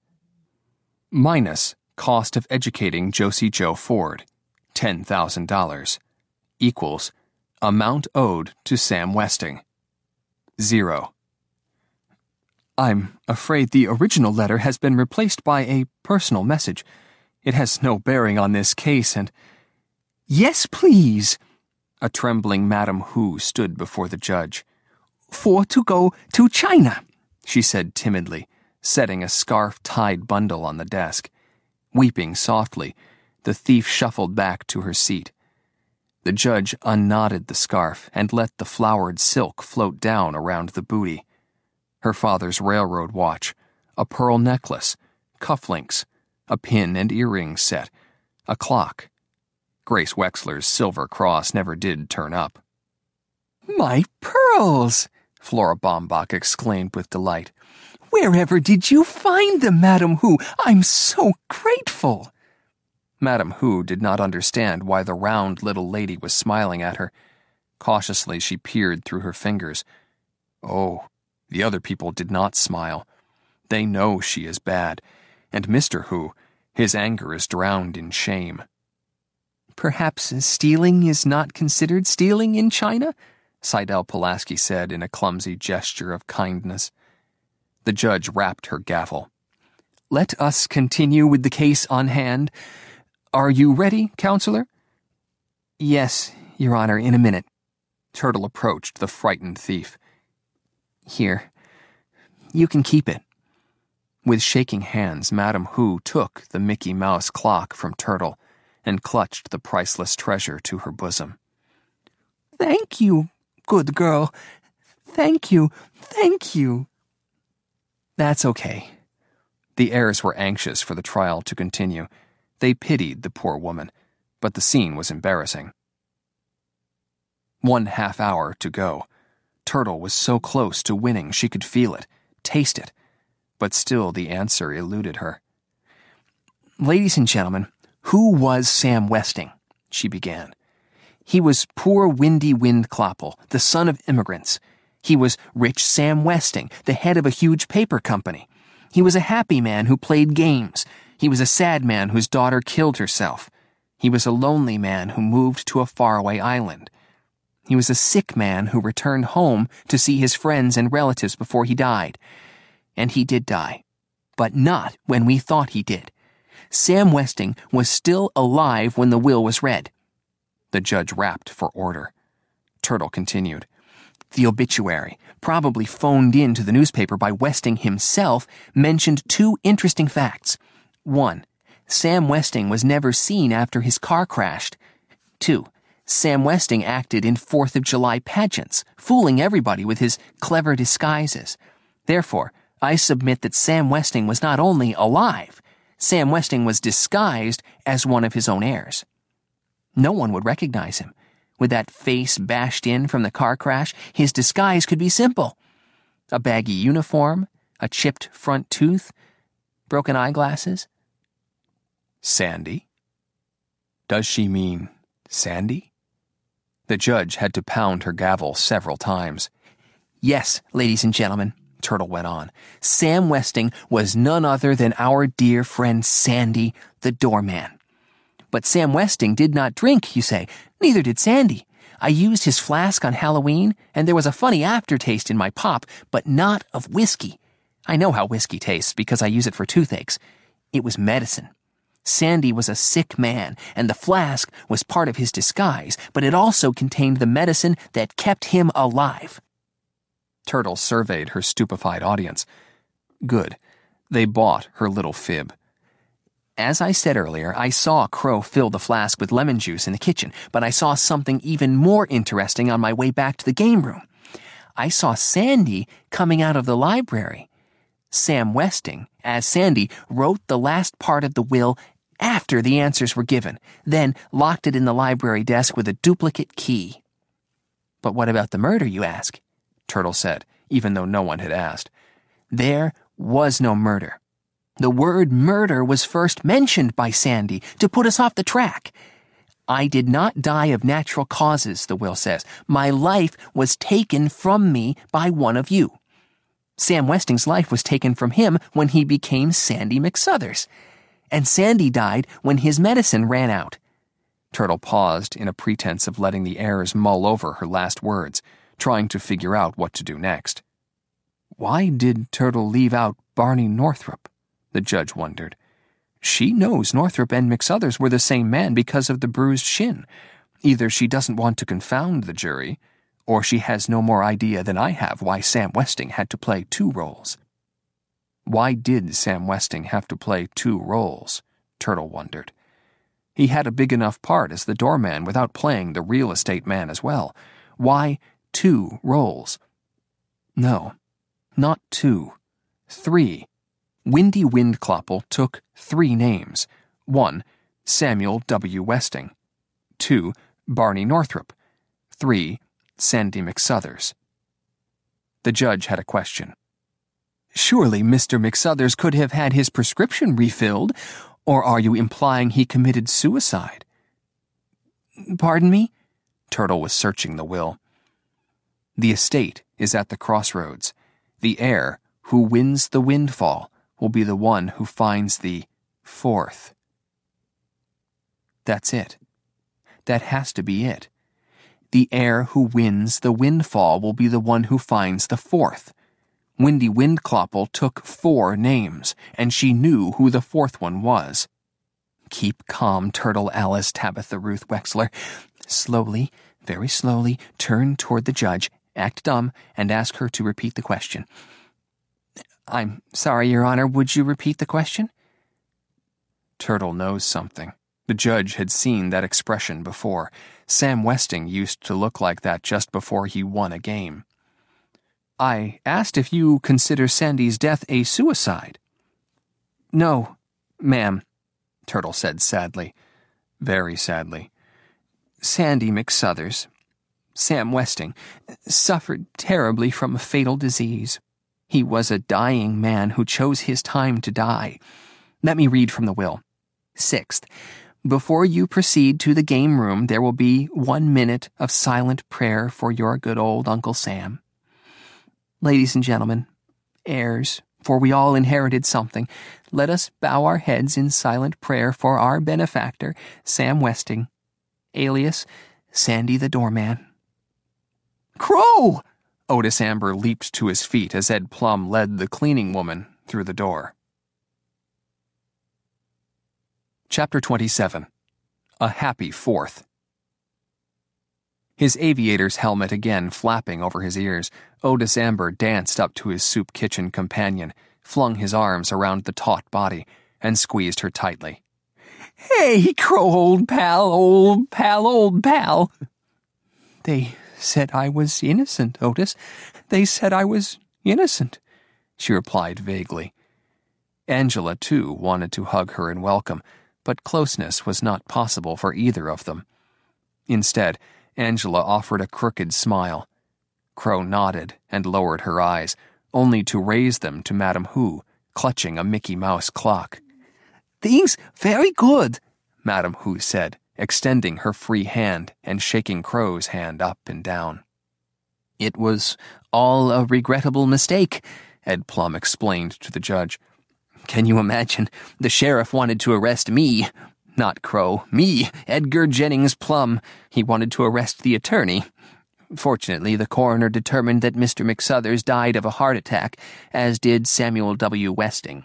Minus cost of educating Josie Joe Ford, ten thousand dollars. Equals amount owed to Sam Westing, zero. I'm afraid the original letter has been replaced by a personal message. It has no bearing on this case and... Yes, please. A trembling Madam Hu stood before the judge. For to go to China, she said timidly, setting a scarf-tied bundle on the desk. Weeping softly, the thief shuffled back to her seat. The judge unknotted the scarf and let the flowered silk float down around the booty. Her father's railroad watch, a pearl necklace, cufflinks, a pin and earring set, a clock. Grace Wexler's silver cross never did turn up. "My pearls!" Flora Baumbach exclaimed with delight. "Wherever did you find them, Madam Who? I'm so grateful." Madam Who did not understand why the round little lady was smiling at her. Cautiously she peered through her fingers. Oh, the other people did not smile. They know she is bad, and Mister Who, his anger is drowned in shame. "Perhaps stealing is not considered stealing in China?" Seidel Pulaski said in a clumsy gesture of kindness. The judge rapped her gavel. "Let us continue with the case on hand. Are you ready, Counselor?" "Yes, Your Honor, in a minute." Turtle approached the frightened thief. "Here, you can keep it." With shaking hands, Madam Who took the Mickey Mouse clock from Turtle and clutched the priceless treasure to her bosom. "Thank you, good girl. Thank you, thank you." "That's okay." The heirs were anxious for the trial to continue. They pitied the poor woman, but the scene was embarrassing. One half hour to go. Turtle was so close to winning she could feel it, taste it, but still the answer eluded her. "Ladies and gentlemen, who was Sam Westing?" she began. "He was poor Windy Wind Kloppel, the son of immigrants. He was rich Sam Westing, the head of a huge paper company. He was a happy man who played games. He was a sad man whose daughter killed herself. He was a lonely man who moved to a faraway island. He was a sick man who returned home to see his friends and relatives before he died. And he did die, but not when we thought he did. Sam Westing was still alive when the will was read." The judge rapped for order. Turtle continued. "The obituary, probably phoned in to the newspaper by Westing himself, mentioned two interesting facts. One, Sam Westing was never seen after his car crashed. Two, Sam Westing acted in Fourth of July pageants, fooling everybody with his clever disguises. Therefore, I submit that Sam Westing was not only alive, Sam Westing was disguised as one of his own heirs. No one would recognize him. With that face bashed in from the car crash, his disguise could be simple. A baggy uniform, a chipped front tooth, broken eyeglasses." "Sandy? Does she mean Sandy?" The judge had to pound her gavel several times. "Yes, ladies and gentlemen," Turtle went on, "Sam Westing was none other than our dear friend Sandy, the doorman. But Sam Westing did not drink, you say. Neither did Sandy. I used his flask on Halloween, and there was a funny aftertaste in my pop, but not of whiskey. I know how whiskey tastes because I use it for toothaches. It was medicine. Sandy was a sick man, and the flask was part of his disguise, but it also contained the medicine that kept him alive." Turtle surveyed her stupefied audience. Good. They bought her little fib. "As I said earlier, I saw Crow fill the flask with lemon juice in the kitchen, but I saw something even more interesting on my way back to the game room. I saw Sandy coming out of the library. Sam Westing, as Sandy, wrote the last part of the will after the answers were given, then locked it in the library desk with a duplicate key." "But what about the murder, you ask?" Turtle said, even though no one had asked. "There was no murder. The word murder was first mentioned by Sandy to put us off the track. I did not die of natural causes, the will says. My life was taken from me by one of you. Sam Westing's life was taken from him when he became Sandy McSuthers. And Sandy died when his medicine ran out." Turtle paused in a pretense of letting the heirs mull over her last words, trying to figure out what to do next. Why did Turtle leave out Barney Northrup? The judge wondered. She knows Northrup and McSuthers were the same man because of the bruised shin. Either she doesn't want to confound the jury, or she has no more idea than I have why Sam Westing had to play two roles. Why did Sam Westing have to play two roles? Turtle wondered. He had a big enough part as the doorman without playing the real estate man as well. Why two roles? No, not two. Three. Windy Windclopple took three names. One, Samuel W. Westing. Two, Barney Northrop. Three, Sandy McSuthers. The judge had a question. Surely Mister McSuthers could have had his prescription refilled, or are you implying he committed suicide? Pardon me? Turtle was searching the will. The estate is at the crossroads. The heir who wins the windfall will be the one who finds the fourth. That's it. That has to be it. The heir who wins the windfall will be the one who finds the fourth. Windy Windclopple took four names, and she knew who the fourth one was. Keep calm, Turtle Alice Tabitha Ruth Wexler. Slowly, very slowly, turn toward the judge, act dumb, and ask her to repeat the question. I'm sorry, Your Honor, would you repeat the question? Turtle knows something. The judge had seen that expression before. Sam Westing used to look like that just before he won a game. I asked if you consider Sandy's death a suicide. No, ma'am, Turtle said sadly, very sadly. Sandy McSuthers, Sam Westing, suffered terribly from a fatal disease. He was a dying man who chose his time to die. Let me read from the will. Sixth, before you proceed to the game room, there will be one minute of silent prayer for your good old Uncle Sam. Ladies and gentlemen, heirs, for we all inherited something, let us bow our heads in silent prayer for our benefactor, Sam Westing, alias Sandy the Doorman. Crow! Otis Amber leaped to his feet as Ed Plum led the cleaning woman through the door. Chapter twenty-seven. A Happy Fourth. His aviator's helmet again flapping over his ears, Otis Amber danced up to his soup kitchen companion, flung his arms around the taut body, and squeezed her tightly. Hey, Crow, old pal, old pal, old pal. They said I was innocent, Otis. They said I was innocent, she replied vaguely. Angela, too, wanted to hug her in welcome, but closeness was not possible for either of them. Instead, Angela offered a crooked smile. Crow nodded and lowered her eyes, only to raise them to Madam Who, clutching a Mickey Mouse clock. Things very good, Madam Who said, extending her free hand and shaking Crow's hand up and down. It was all a regrettable mistake, Ed Plum explained to the judge. Can you imagine? The sheriff wanted to arrest me. Not Crow. Me, Edgar Jennings Plum. He wanted to arrest the attorney. Fortunately, the coroner determined that Mister McSuthers died of a heart attack, as did Samuel W. Westing.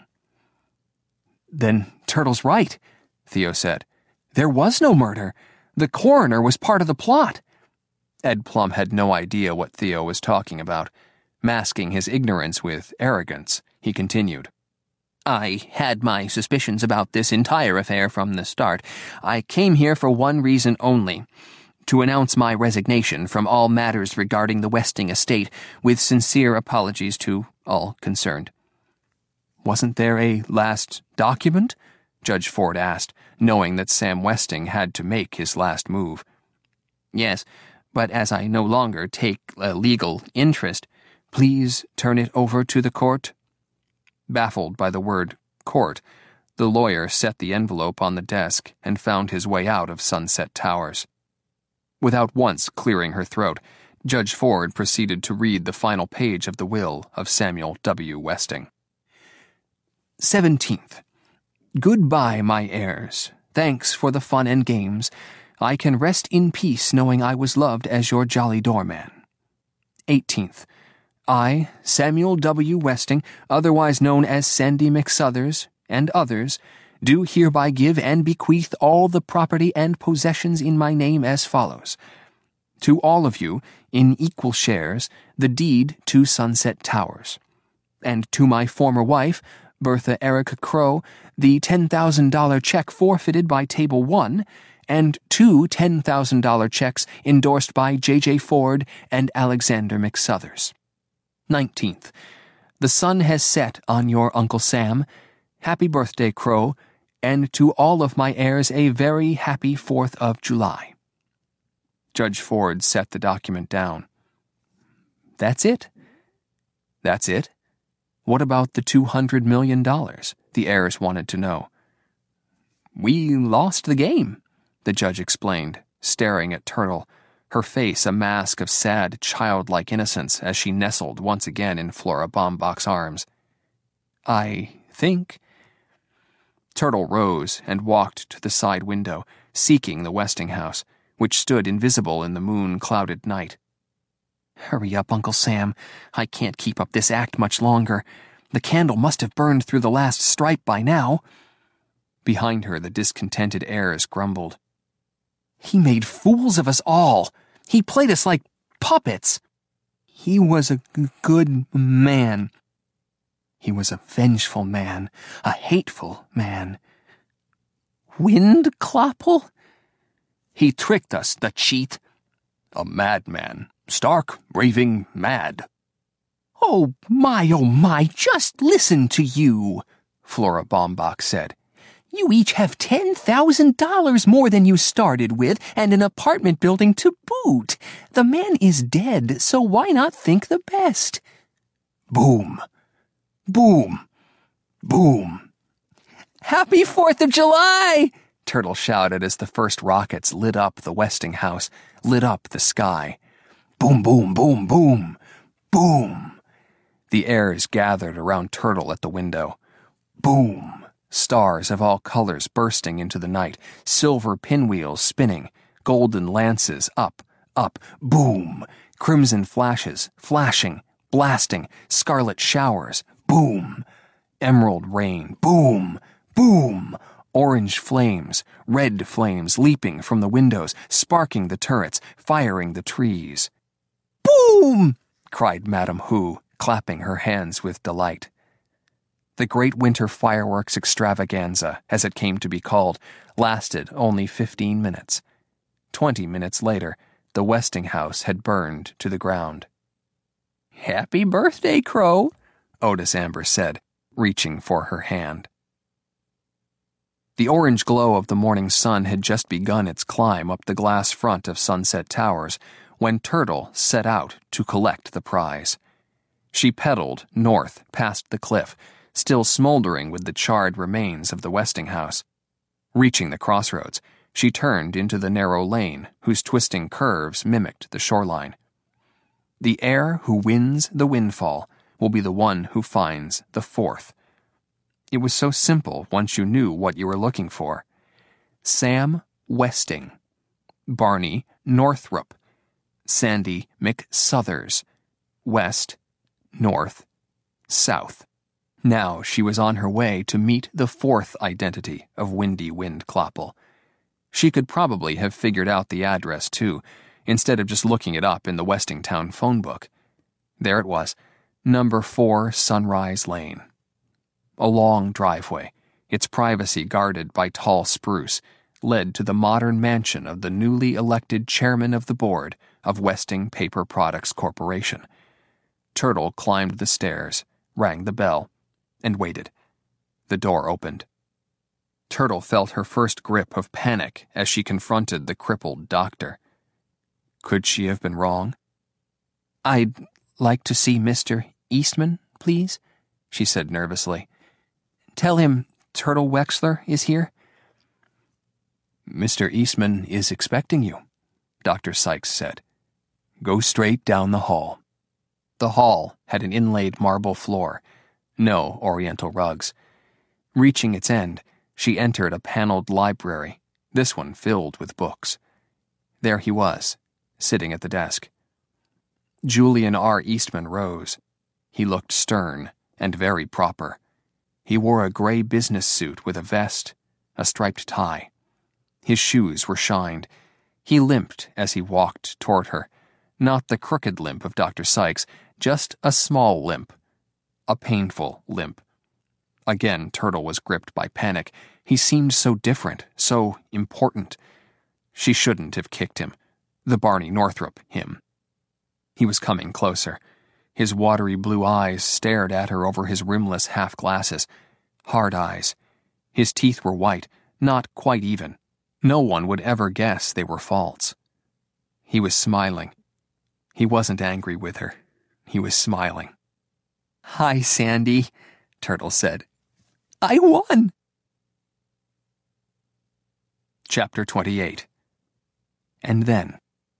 Then Turtle's right, Theo said. There was no murder. The coroner was part of the plot. Ed Plum had no idea what Theo was talking about. Masking his ignorance with arrogance, he continued. I had my suspicions about this entire affair from the start. I came here for one reason only, to announce my resignation from all matters regarding the Westing estate, with sincere apologies to all concerned. Wasn't there a last document? Judge Ford asked, knowing that Sam Westing had to make his last move. Yes, but as I no longer take a legal interest, please turn it over to the court. Baffled by the word court, the lawyer set the envelope on the desk and found his way out of Sunset Towers. Without once clearing her throat, Judge Ford proceeded to read the final page of the will of Samuel W. Westing. Seventeenth. Goodbye, my heirs. Thanks for the fun and games. I can rest in peace knowing I was loved as your jolly doorman. Eighteenth. I, Samuel W. Westing, otherwise known as Sandy McSuthers, and others, do hereby give and bequeath all the property and possessions in my name as follows. To all of you, in equal shares, the deed to Sunset Towers. And to my former wife, Bertha Erica Crow, the ten thousand dollars check forfeited by Table one, and two ten thousand dollars checks endorsed by J J Ford and Alexander McSuthers. nineteenth. The sun has set on your Uncle Sam. Happy birthday, Crow, and to all of my heirs a very happy fourth of July. Judge Ford set the document down. That's it? That's it? What about the two hundred million dollars? The heirs wanted to know. We lost the game, the judge explained, staring at Turtle, her face a mask of sad, childlike innocence as she nestled once again in Flora Baumbach's arms. I think... Turtle rose and walked to the side window, seeking the Westinghouse, which stood invisible in the moon-clouded night. Hurry up, Uncle Sam. I can't keep up this act much longer. The candle must have burned through the last stripe by now. Behind her, the discontented heirs grumbled. He made fools of us all. He played us like puppets. He was a g- good man. He was a vengeful man, a hateful man. Windclopple? He tricked us, the cheat. A madman, stark, raving mad. Oh my, oh my, just listen to you, Flora Baumbach said. You each have ten thousand dollars more than you started with, and an apartment building to boot. The man is dead, so why not think the best? Boom. Boom. Boom. Happy Fourth of July! Turtle shouted as the first rockets lit up the Westinghouse, lit up the sky. Boom, boom, boom, boom. Boom. The heirs gathered around Turtle at the window. Boom. Stars of all colors bursting into the night, silver pinwheels spinning, golden lances up, up, boom, crimson flashes, flashing, blasting, scarlet showers, boom, emerald rain, boom, boom, orange flames, red flames leaping from the windows, sparking the turrets, firing the trees. Boom! Cried Madame Hu, clapping her hands with delight. The great winter fireworks extravaganza, as it came to be called, lasted only fifteen minutes. Twenty minutes later, the Westinghouse had burned to the ground. Happy birthday, Crow, Otis Amber said, reaching for her hand. The orange glow of the morning sun had just begun its climb up the glass front of Sunset Towers when Turtle set out to collect the prize. She pedaled north past the cliff, still smoldering with the charred remains of the Westinghouse. Reaching the crossroads, she turned into the narrow lane whose twisting curves mimicked the shoreline. The heir who wins the windfall will be the one who finds the fourth. It was so simple once you knew what you were looking for. Sam Westing, Barney Northrup, Sandy McSuthers, west, north, south. Now she was on her way to meet the fourth identity of Windy Windclopple. She could probably have figured out the address, too, instead of just looking it up in the Westingtown phone book. There it was, number four Sunrise Lane. A long driveway, its privacy guarded by tall spruce, led to the modern mansion of the newly elected chairman of the board of Westing Paper Products Corporation. Turtle climbed the stairs, rang the bell, and waited. The door opened. Turtle felt her first grip of panic as she confronted the crippled doctor. Could she have been wrong? I'd like to see Mister Eastman, please, she said nervously. Tell him Turtle Wexler is here. Mister Eastman is expecting you, Doctor Sykes said. Go straight down the hall. The hall had an inlaid marble floor, no oriental rugs. Reaching its end, she entered a paneled library, this one filled with books. There he was, sitting at the desk. Julian R. Eastman rose. He looked stern and very proper. He wore a gray business suit with a vest, a striped tie. His shoes were shined. He limped as he walked toward her, not the crooked limp of Doctor Sykes, just a small limp, a painful limp. Again, Turtle was gripped by panic. He seemed so different, so important. She shouldn't have kicked him. The Barney Northrop him. He was coming closer. His watery blue eyes stared at her over his rimless half-glasses. Hard eyes. His teeth were white, not quite even. No one would ever guess they were false. He was smiling. He wasn't angry with her. He was smiling. "Hi, Sandy," Turtle said. "I won!" Chapter twenty-eight. And then.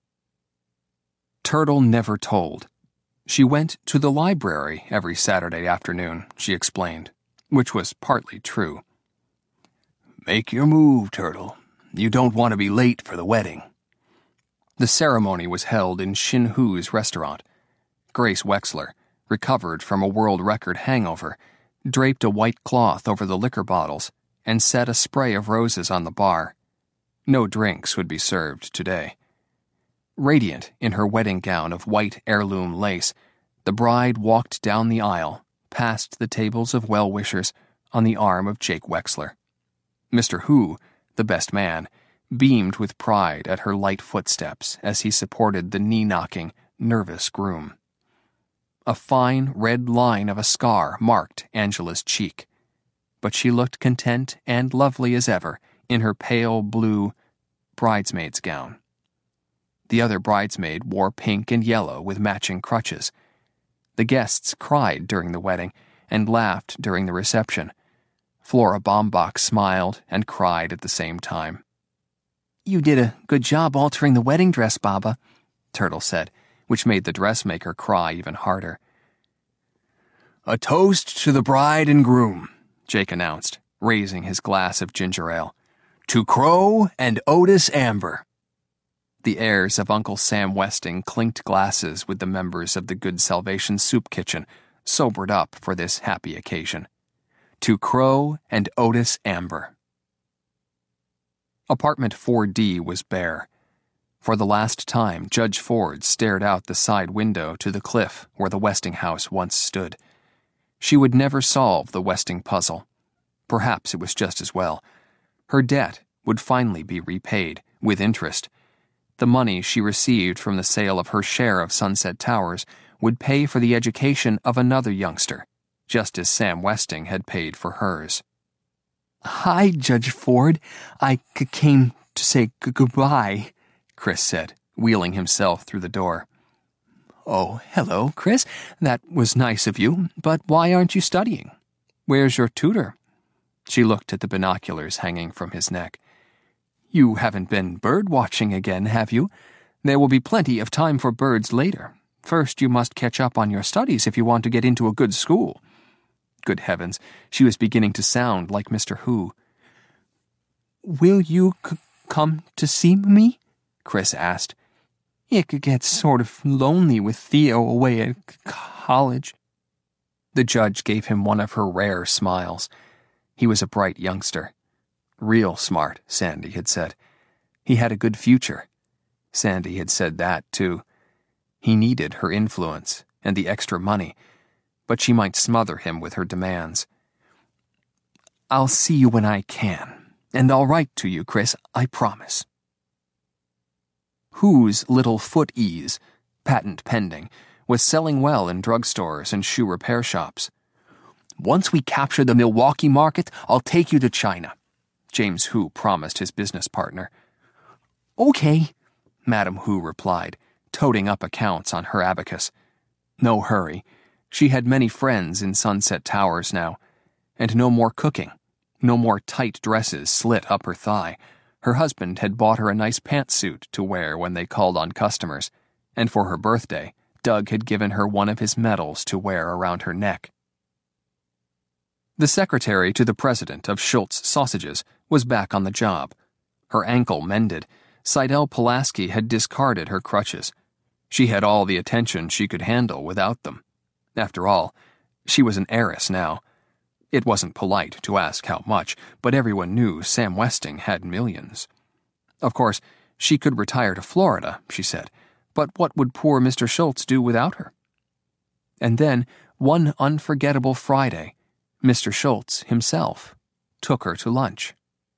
Turtle never told. She went to the library every Saturday afternoon, she explained, which was partly true. "Make your move, Turtle. You don't want to be late for the wedding." The ceremony was held in Shin Hu's restaurant. Grace Wexler, recovered from a world record hangover, draped a white cloth over the liquor bottles and set a spray of roses on the bar. No drinks would be served today. Radiant in her wedding gown of white heirloom lace, the bride walked down the aisle, past the tables of well-wishers, on the arm of Jake Wexler. Mister Hu, the best man, beamed with pride at her light footsteps as he supported the knee-knocking, nervous groom. A fine red line of a scar marked Angela's cheek, but she looked content and lovely as ever in her pale blue bridesmaid's gown. The other bridesmaid wore pink and yellow with matching crutches. The guests cried during the wedding and laughed during the reception. Flora Baumbach smiled and cried at the same time. "You did a good job altering the wedding dress, Baba," Turtle said, which made the dressmaker cry even harder. "A toast to the bride and groom," Jake announced, raising his glass of ginger ale. "To Crow and Otis Amber." The heirs of Uncle Sam Westing clinked glasses with the members of the Good Salvation Soup Kitchen, sobered up for this happy occasion. To Crow and Otis Amber. Apartment four D was bare. For the last time, Judge Ford stared out the side window to the cliff where the Westing house once stood. She would never solve the Westing puzzle. Perhaps it was just as well. Her debt would finally be repaid, with interest. The money she received from the sale of her share of Sunset Towers would pay for the education of another youngster, just as Sam Westing had paid for hers. "Hi, Judge Ford. I c- came to say g- goodbye," Chris said, wheeling himself through the door. "Oh, hello, Chris. That was nice of you, but why aren't you studying? Where's your tutor?" She looked at the binoculars hanging from his neck. "You haven't been bird-watching again, have you? There will be plenty of time for birds later. First, you must catch up on your studies if you want to get into a good school." Good heavens, she was beginning to sound like Mister Hu. "Will you c- come to see me?" Chris asked. "It gets sort of lonely with Theo away at c- college." The judge gave him one of her rare smiles. He was a bright youngster. Real smart, Sandy had said. He had a good future. Sandy had said that, too. He needed her influence and the extra money, but she might smother him with her demands. "I'll see you when I can, and I'll write to you, Chris, I promise." Hu's little foot ease, patent pending, was selling well in drugstores and shoe repair shops. "Once we capture the Milwaukee market, I'll take you to China," James Hu promised his business partner. "Okay," Madam Hu replied, toting up accounts on her abacus. No hurry. She had many friends in Sunset Towers now, and no more cooking, no more tight dresses slit up her thigh. Her husband had bought her a nice pantsuit to wear when they called on customers, and for her birthday, Doug had given her one of his medals to wear around her neck. The secretary to the president of Schultz Sausages was back on the job. Her ankle mended, Seidel Pulaski had discarded her crutches. She had all the attention she could handle without them. After all, she was an heiress now. It wasn't polite to ask how much, but everyone knew Sam Westing had millions. Of course, she could retire to Florida, she said, but what would poor Mister Schultz do without her? And then, one unforgettable Friday, Mister Schultz himself took her to lunch.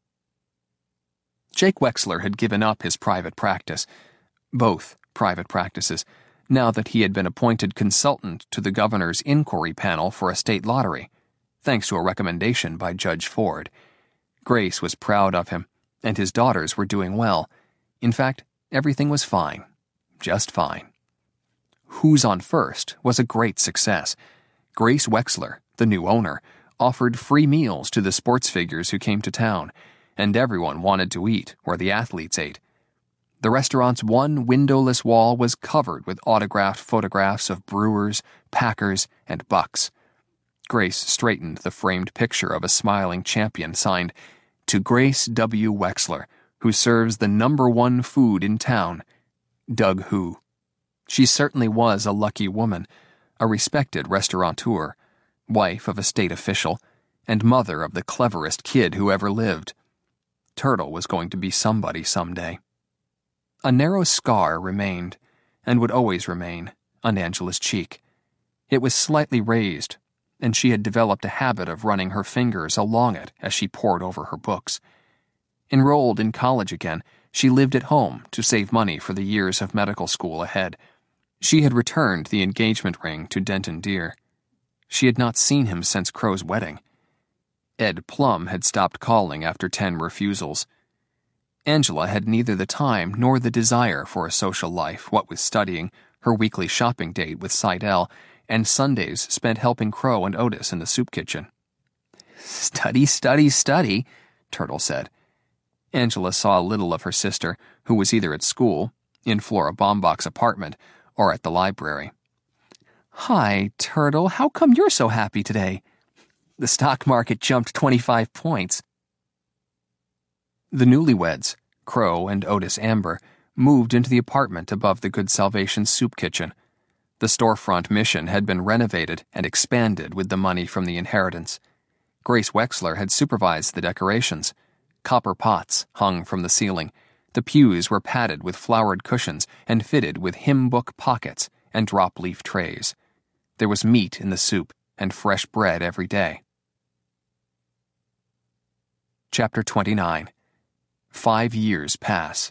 Jake Wexler had given up his private practice, both private practices, now that he had been appointed consultant to the governor's inquiry panel for a state lottery, thanks to a recommendation by Judge Ford. Grace was proud of him, and his daughters were doing well. In fact, everything was fine. Just fine. Who's on First was a great success. Grace Wexler, the new owner, offered free meals to the sports figures who came to town, and everyone wanted to eat where the athletes ate. The restaurant's one windowless wall was covered with autographed photographs of Brewers, Packers, and Bucks. Grace straightened the framed picture of a smiling champion signed, "To Grace W. Wexler, who serves the number one food in town, Doug Who." She certainly was a lucky woman, a respected restaurateur, wife of a state official, and mother of the cleverest kid who ever lived. Turtle was going to be somebody someday. A narrow scar remained, and would always remain, on Angela's cheek. It was slightly raised, and she had developed a habit of running her fingers along it as she pored over her books. Enrolled in college again, she lived at home to save money for the years of medical school ahead. She had returned the engagement ring to Denton Deer. She had not seen him since Crow's wedding. Ed Plum had stopped calling after ten refusals. Angela had neither the time nor the desire for a social life, what with studying, her weekly shopping date with Seidel, and Sundays spent helping Crow and Otis in the soup kitchen. "Study, study, study," Turtle said. Angela saw little of her sister, who was either at school, in Flora Baumbach's apartment, or at the library. "Hi, Turtle, how come you're so happy today? The stock market jumped twenty-five points. The newlyweds, Crow and Otis Amber, moved into the apartment above the Good Salvation soup kitchen. The storefront mission had been renovated and expanded with the money from the inheritance. Grace Wexler had supervised the decorations. Copper pots hung from the ceiling. The pews were padded with flowered cushions and fitted with hymn book pockets and drop-leaf trays. There was meat in the soup and fresh bread every day. Chapter twenty-nine. Five years pass.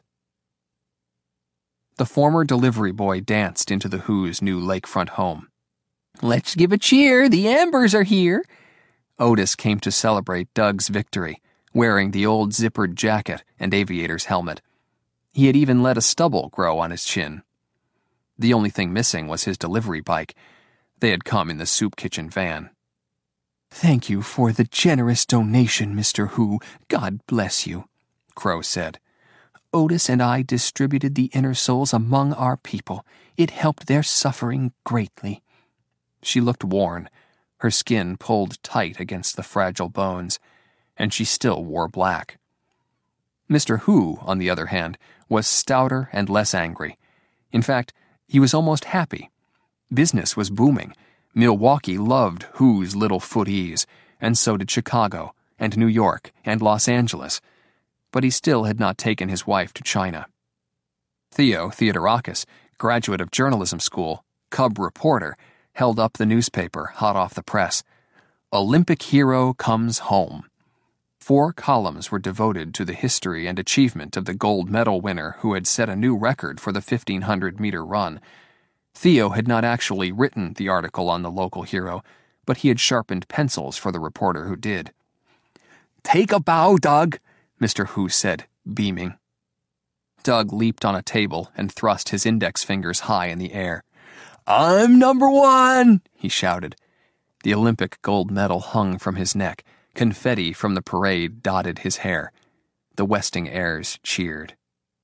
The former delivery boy danced into the Who's new lakefront home. "Let's give a cheer, the Ambers are here." Otis came to celebrate Doug's victory, wearing the old zippered jacket and aviator's helmet. He had even let a stubble grow on his chin. The only thing missing was his delivery bike. They had come in the soup kitchen van. "Thank you for the generous donation, Mister Who. God bless you," Crow said. "Otis and I distributed the inner souls among our people. It helped their suffering greatly." She looked worn, her skin pulled tight against the fragile bones, and she still wore black. Mister Who, on the other hand, was stouter and less angry. In fact, he was almost happy. Business was booming. Milwaukee loved Who's little footies, and so did Chicago, and New York, and Los Angeles. But he still had not taken his wife to China. Theo Theodorakis, graduate of journalism school, cub reporter, held up the newspaper hot off the press. "Olympic hero comes home." Four columns were devoted to the history and achievement of the gold medal winner who had set a new record for the fifteen hundred meter run. Theo had not actually written the article on the local hero, but he had sharpened pencils for the reporter who did. "Take a bow, Doug," Mister Who said, beaming. Doug leaped on a table and thrust his index fingers high in the air. "I'm number one," he shouted. The Olympic gold medal hung from his neck. Confetti from the parade dotted his hair. The Westing heirs cheered.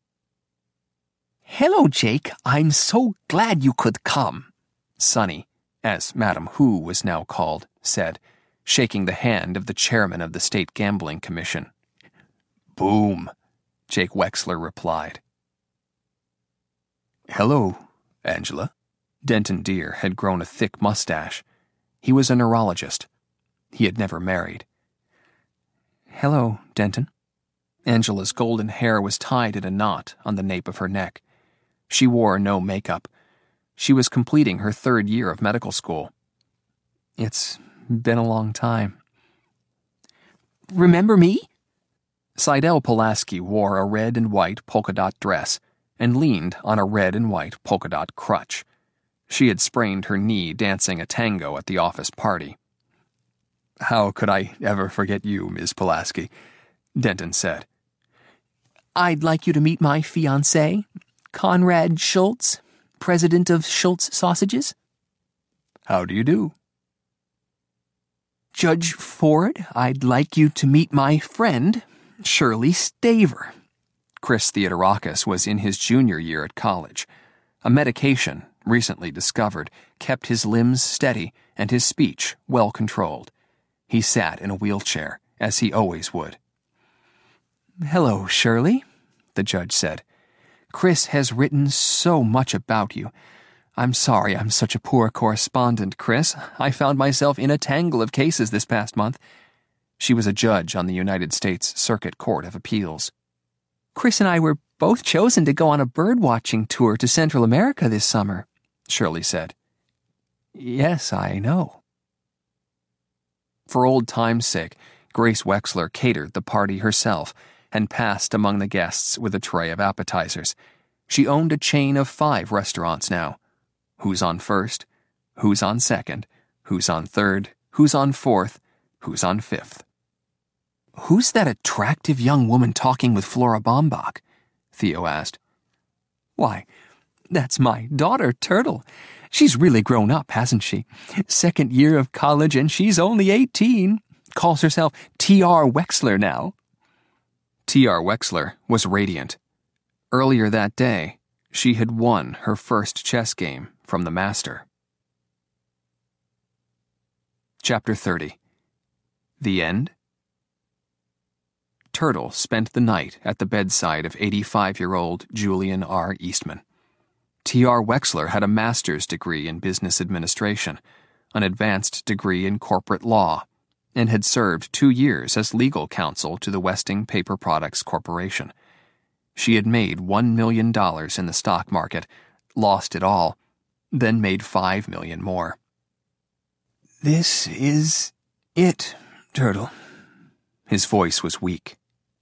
"Hello, Jake. I'm so glad you could come," Sonny, as Madam Who was now called, said, shaking the hand of the chairman of the State Gambling Commission. "Boom," Jake Wexler replied. "Hello, Angela." Denton Deer had grown a thick mustache. He was a neurologist. He had never married. "Hello, Denton." Angela's golden hair was tied in a knot on the nape of her neck. She wore no makeup. She was completing her third year of medical school. "It's been a long time," remember me?" Seidel Pulaski wore a red and white polka-dot dress and leaned on a red and white polka-dot crutch. She had sprained her knee dancing a tango at the office party. "How could I ever forget you, Miss Pulaski?" Denton said. "I'd like you to meet my fiancé, Conrad Schultz, president of Schultz Sausages." "How do you do?" "Judge Ford, I'd like you to meet my friend, Shirley Staver." Chris Theodorakis was in his junior year at college. A medication, recently discovered, kept his limbs steady and his speech well controlled. He sat in a wheelchair, as he always would. "Hello, Shirley," the judge said. "Chris has written so much about you. I'm sorry I'm such a poor correspondent, Chris. I found myself in a tangle of cases this past month." She was a judge on the United States Circuit Court of Appeals. "Chris and I were both chosen to go on a bird-watching tour to Central America this summer," Shirley said. "Yes, I know." For old time's sake, Grace Wexler catered the party herself and passed among the guests with a tray of appetizers. She owned a chain of five restaurants now. Who's on first? Who's on second? Who's on third? Who's on fourth? Who's on fifth? "Who's that attractive young woman talking with Flora Baumbach?" Theo asked. "Why, that's my daughter, Turtle. She's really grown up, hasn't she? Second year of college and she's only eighteen. Calls herself T R Wexler now." T R Wexler was radiant. Earlier that day, she had won her first chess game from the master. Chapter thirty. The End? Turtle spent the night at the bedside of eighty-five-year-old Julian R. Eastman. T R Wexler had a master's degree in business administration, an advanced degree in corporate law, and had served two years as legal counsel to the Westing Paper Products Corporation. She had made one million dollars in the stock market, lost it all, then made five million dollars more. "This is it, Turtle." His voice was weak.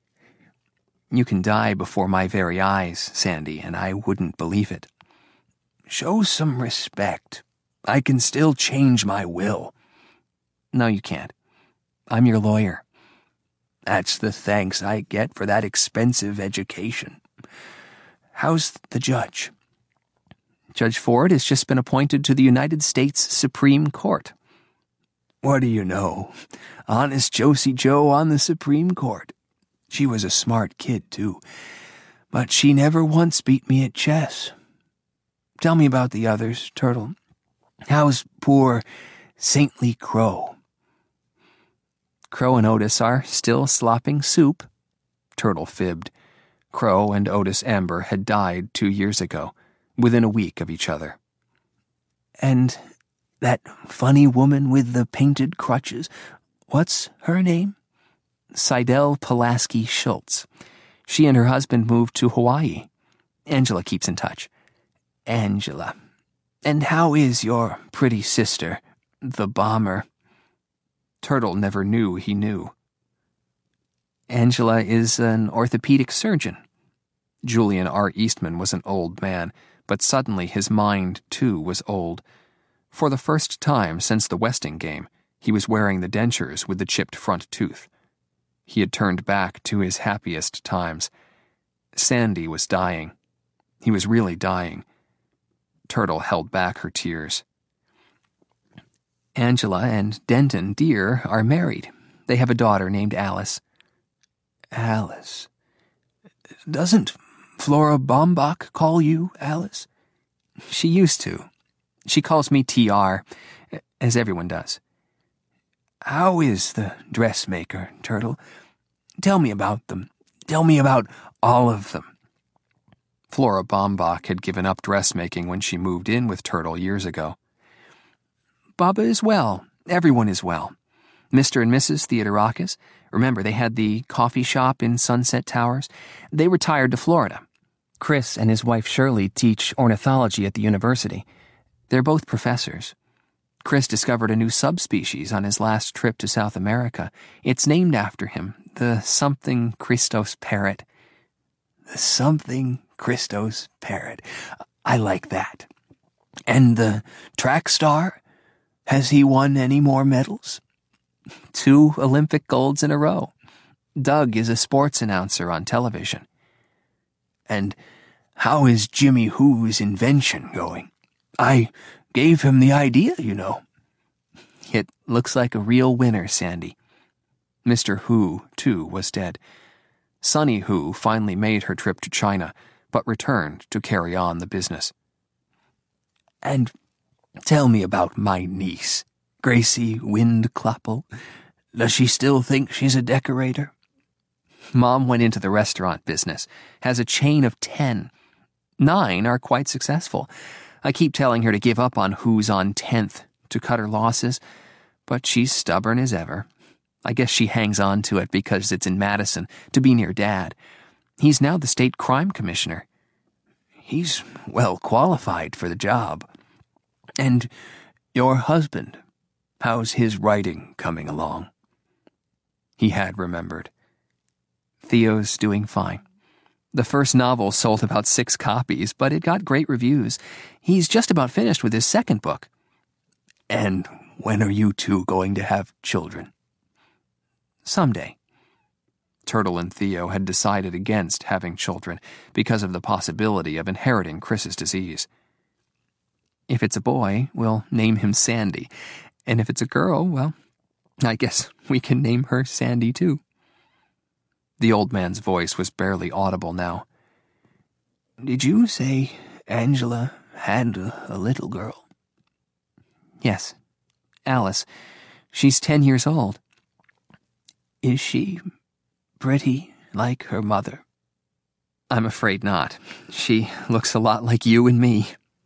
"You can die before my very eyes, Sandy, and I wouldn't believe it. Show some respect. I can still change my will." "No, you can't. I'm your lawyer." "That's the thanks I get for that expensive education. How's the judge?" "Judge Ford has just been appointed to the United States Supreme Court." "What do you know? Honest Josie Joe on the Supreme Court. She was a smart kid, too. But she never once beat me at chess. Tell me about the others, Turtle. How's poor Saintly Crow?" "Crow and Otis are still slopping soup." Turtle fibbed. Crow and Otis Amber had died two years ago, within a week of each other. "And that funny woman with the painted crutches, what's her name?" "Seidel Pulaski Schultz. She and her husband moved to Hawaii. Angela keeps in touch." "Angela. And how is your pretty sister, the bomber?" Turtle never knew he knew. "Angela is an orthopedic surgeon." Julian R. Eastman was an old man, but suddenly his mind, too, was old. For the first time since the Westing game, he was wearing the dentures with the chipped front tooth. He had turned back to his happiest times. Sandy was dying. He was really dying. Turtle held back her tears. "Angela and Denton Deere are married. They have a daughter named Alice." "Alice. Doesn't Flora Baumbach call you Alice?" "She used to. She calls me T R, as everyone does." "How is the dressmaker, Turtle? Tell me about them. Tell me about all of them." Flora Baumbach had given up dressmaking when she moved in with Turtle years ago. "Baba is well. Everyone is well. Mister and Missus Theodorakis, remember they had the coffee shop in Sunset Towers? They retired to Florida. Chris and his wife Shirley teach ornithology at the university. They're both professors. Chris discovered a new subspecies on his last trip to South America. It's named after him, the something Christos parrot. The something Christos parrot. I like that. And the track star? Has he won any more medals? Two Olympic golds in a row. Doug is a sports announcer on television. And how is Jimmy Who's invention going? I gave him the idea, you know. It looks like a real winner, Sandy. Mister Who, too, was dead. Sunny Who finally made her trip to China, but returned to carry on the business. And tell me about my niece, Gracie Windklappel. Does she still think she's a decorator? Mom went into the restaurant business, has a chain of ten. Nine are quite successful. I keep telling her to give up on Who's on tenth to cut her losses, but she's stubborn as ever. I guess she hangs on to it because it's in Madison, to be near Dad. He's now the state crime commissioner. He's well qualified for the job. And your husband, how's his writing coming along? He had remembered. Theo's doing fine. The first novel sold about six copies, but it got great reviews. He's just about finished with his second book. And when are you two going to have children? Someday. Turtle and Theo had decided against having children because of the possibility of inheriting Chris's disease. If it's a boy, we'll name him Sandy. And if it's a girl, well, I guess we can name her Sandy too. The old man's voice was barely audible now. Did you say Angela had a, a little girl? Yes, Alice. She's ten years old. Is she pretty like her mother? I'm afraid not. She looks a lot like you and me.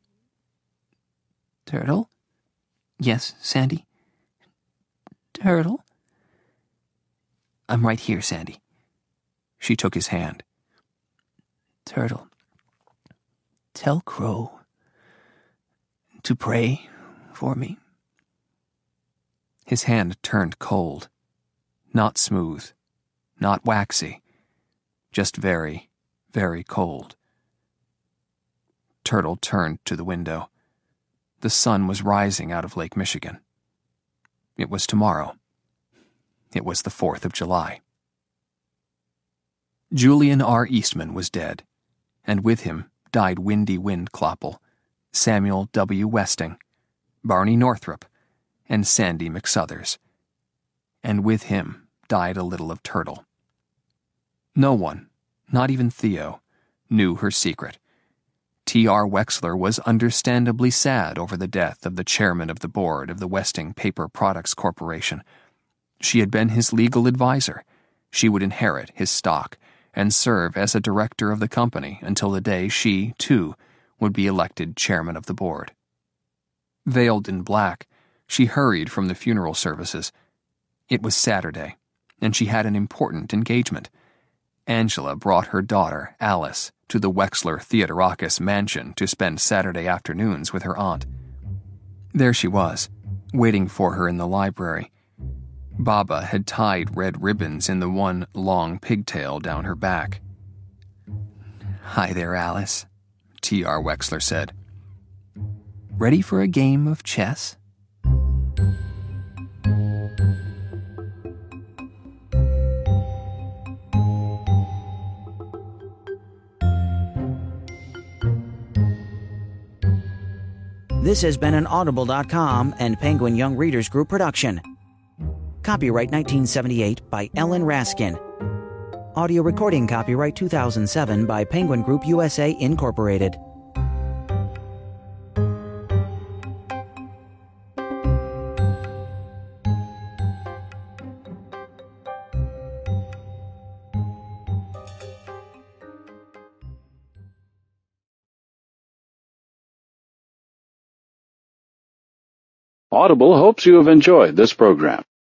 Turtle? Yes, Sandy? Turtle? I'm right here, Sandy. She took his hand. Turtle, tell Crow to pray for me. His hand turned cold. Not smooth, not waxy, just very, very cold. Turtle turned to the window. The sun was rising out of Lake Michigan. It was tomorrow. It was the fourth of July. Julian R. Eastman was dead, and with him died Windy Windklappel, Samuel W. Westing, Barney Northrup, and Sandy McSuthers. And with him died a little of Turtle. No one, not even Theo, knew her secret. T R Wexler was understandably sad over the death of the chairman of the board of the Westing Paper Products Corporation. She had been his legal advisor. She would inherit his stock and serve as a director of the company until the day she, too, would be elected chairman of the board. Veiled in black, she hurried from the funeral services. It was Saturday, and she had an important engagement. Angela brought her daughter, Alice, to the Wexler Theodorakis mansion to spend Saturday afternoons with her aunt. There she was, waiting for her in the library. Baba had tied red ribbons in the one long pigtail down her back. Hi there, Alice, T R Wexler said. Ready for a game of chess? This has been an Audible dot com and Penguin Young Readers Group production. Copyright nineteen seventy-eight by Ellen Raskin. Audio recording copyright two thousand seven by Penguin Group U S A Incorporated. Audible hopes you have enjoyed this program.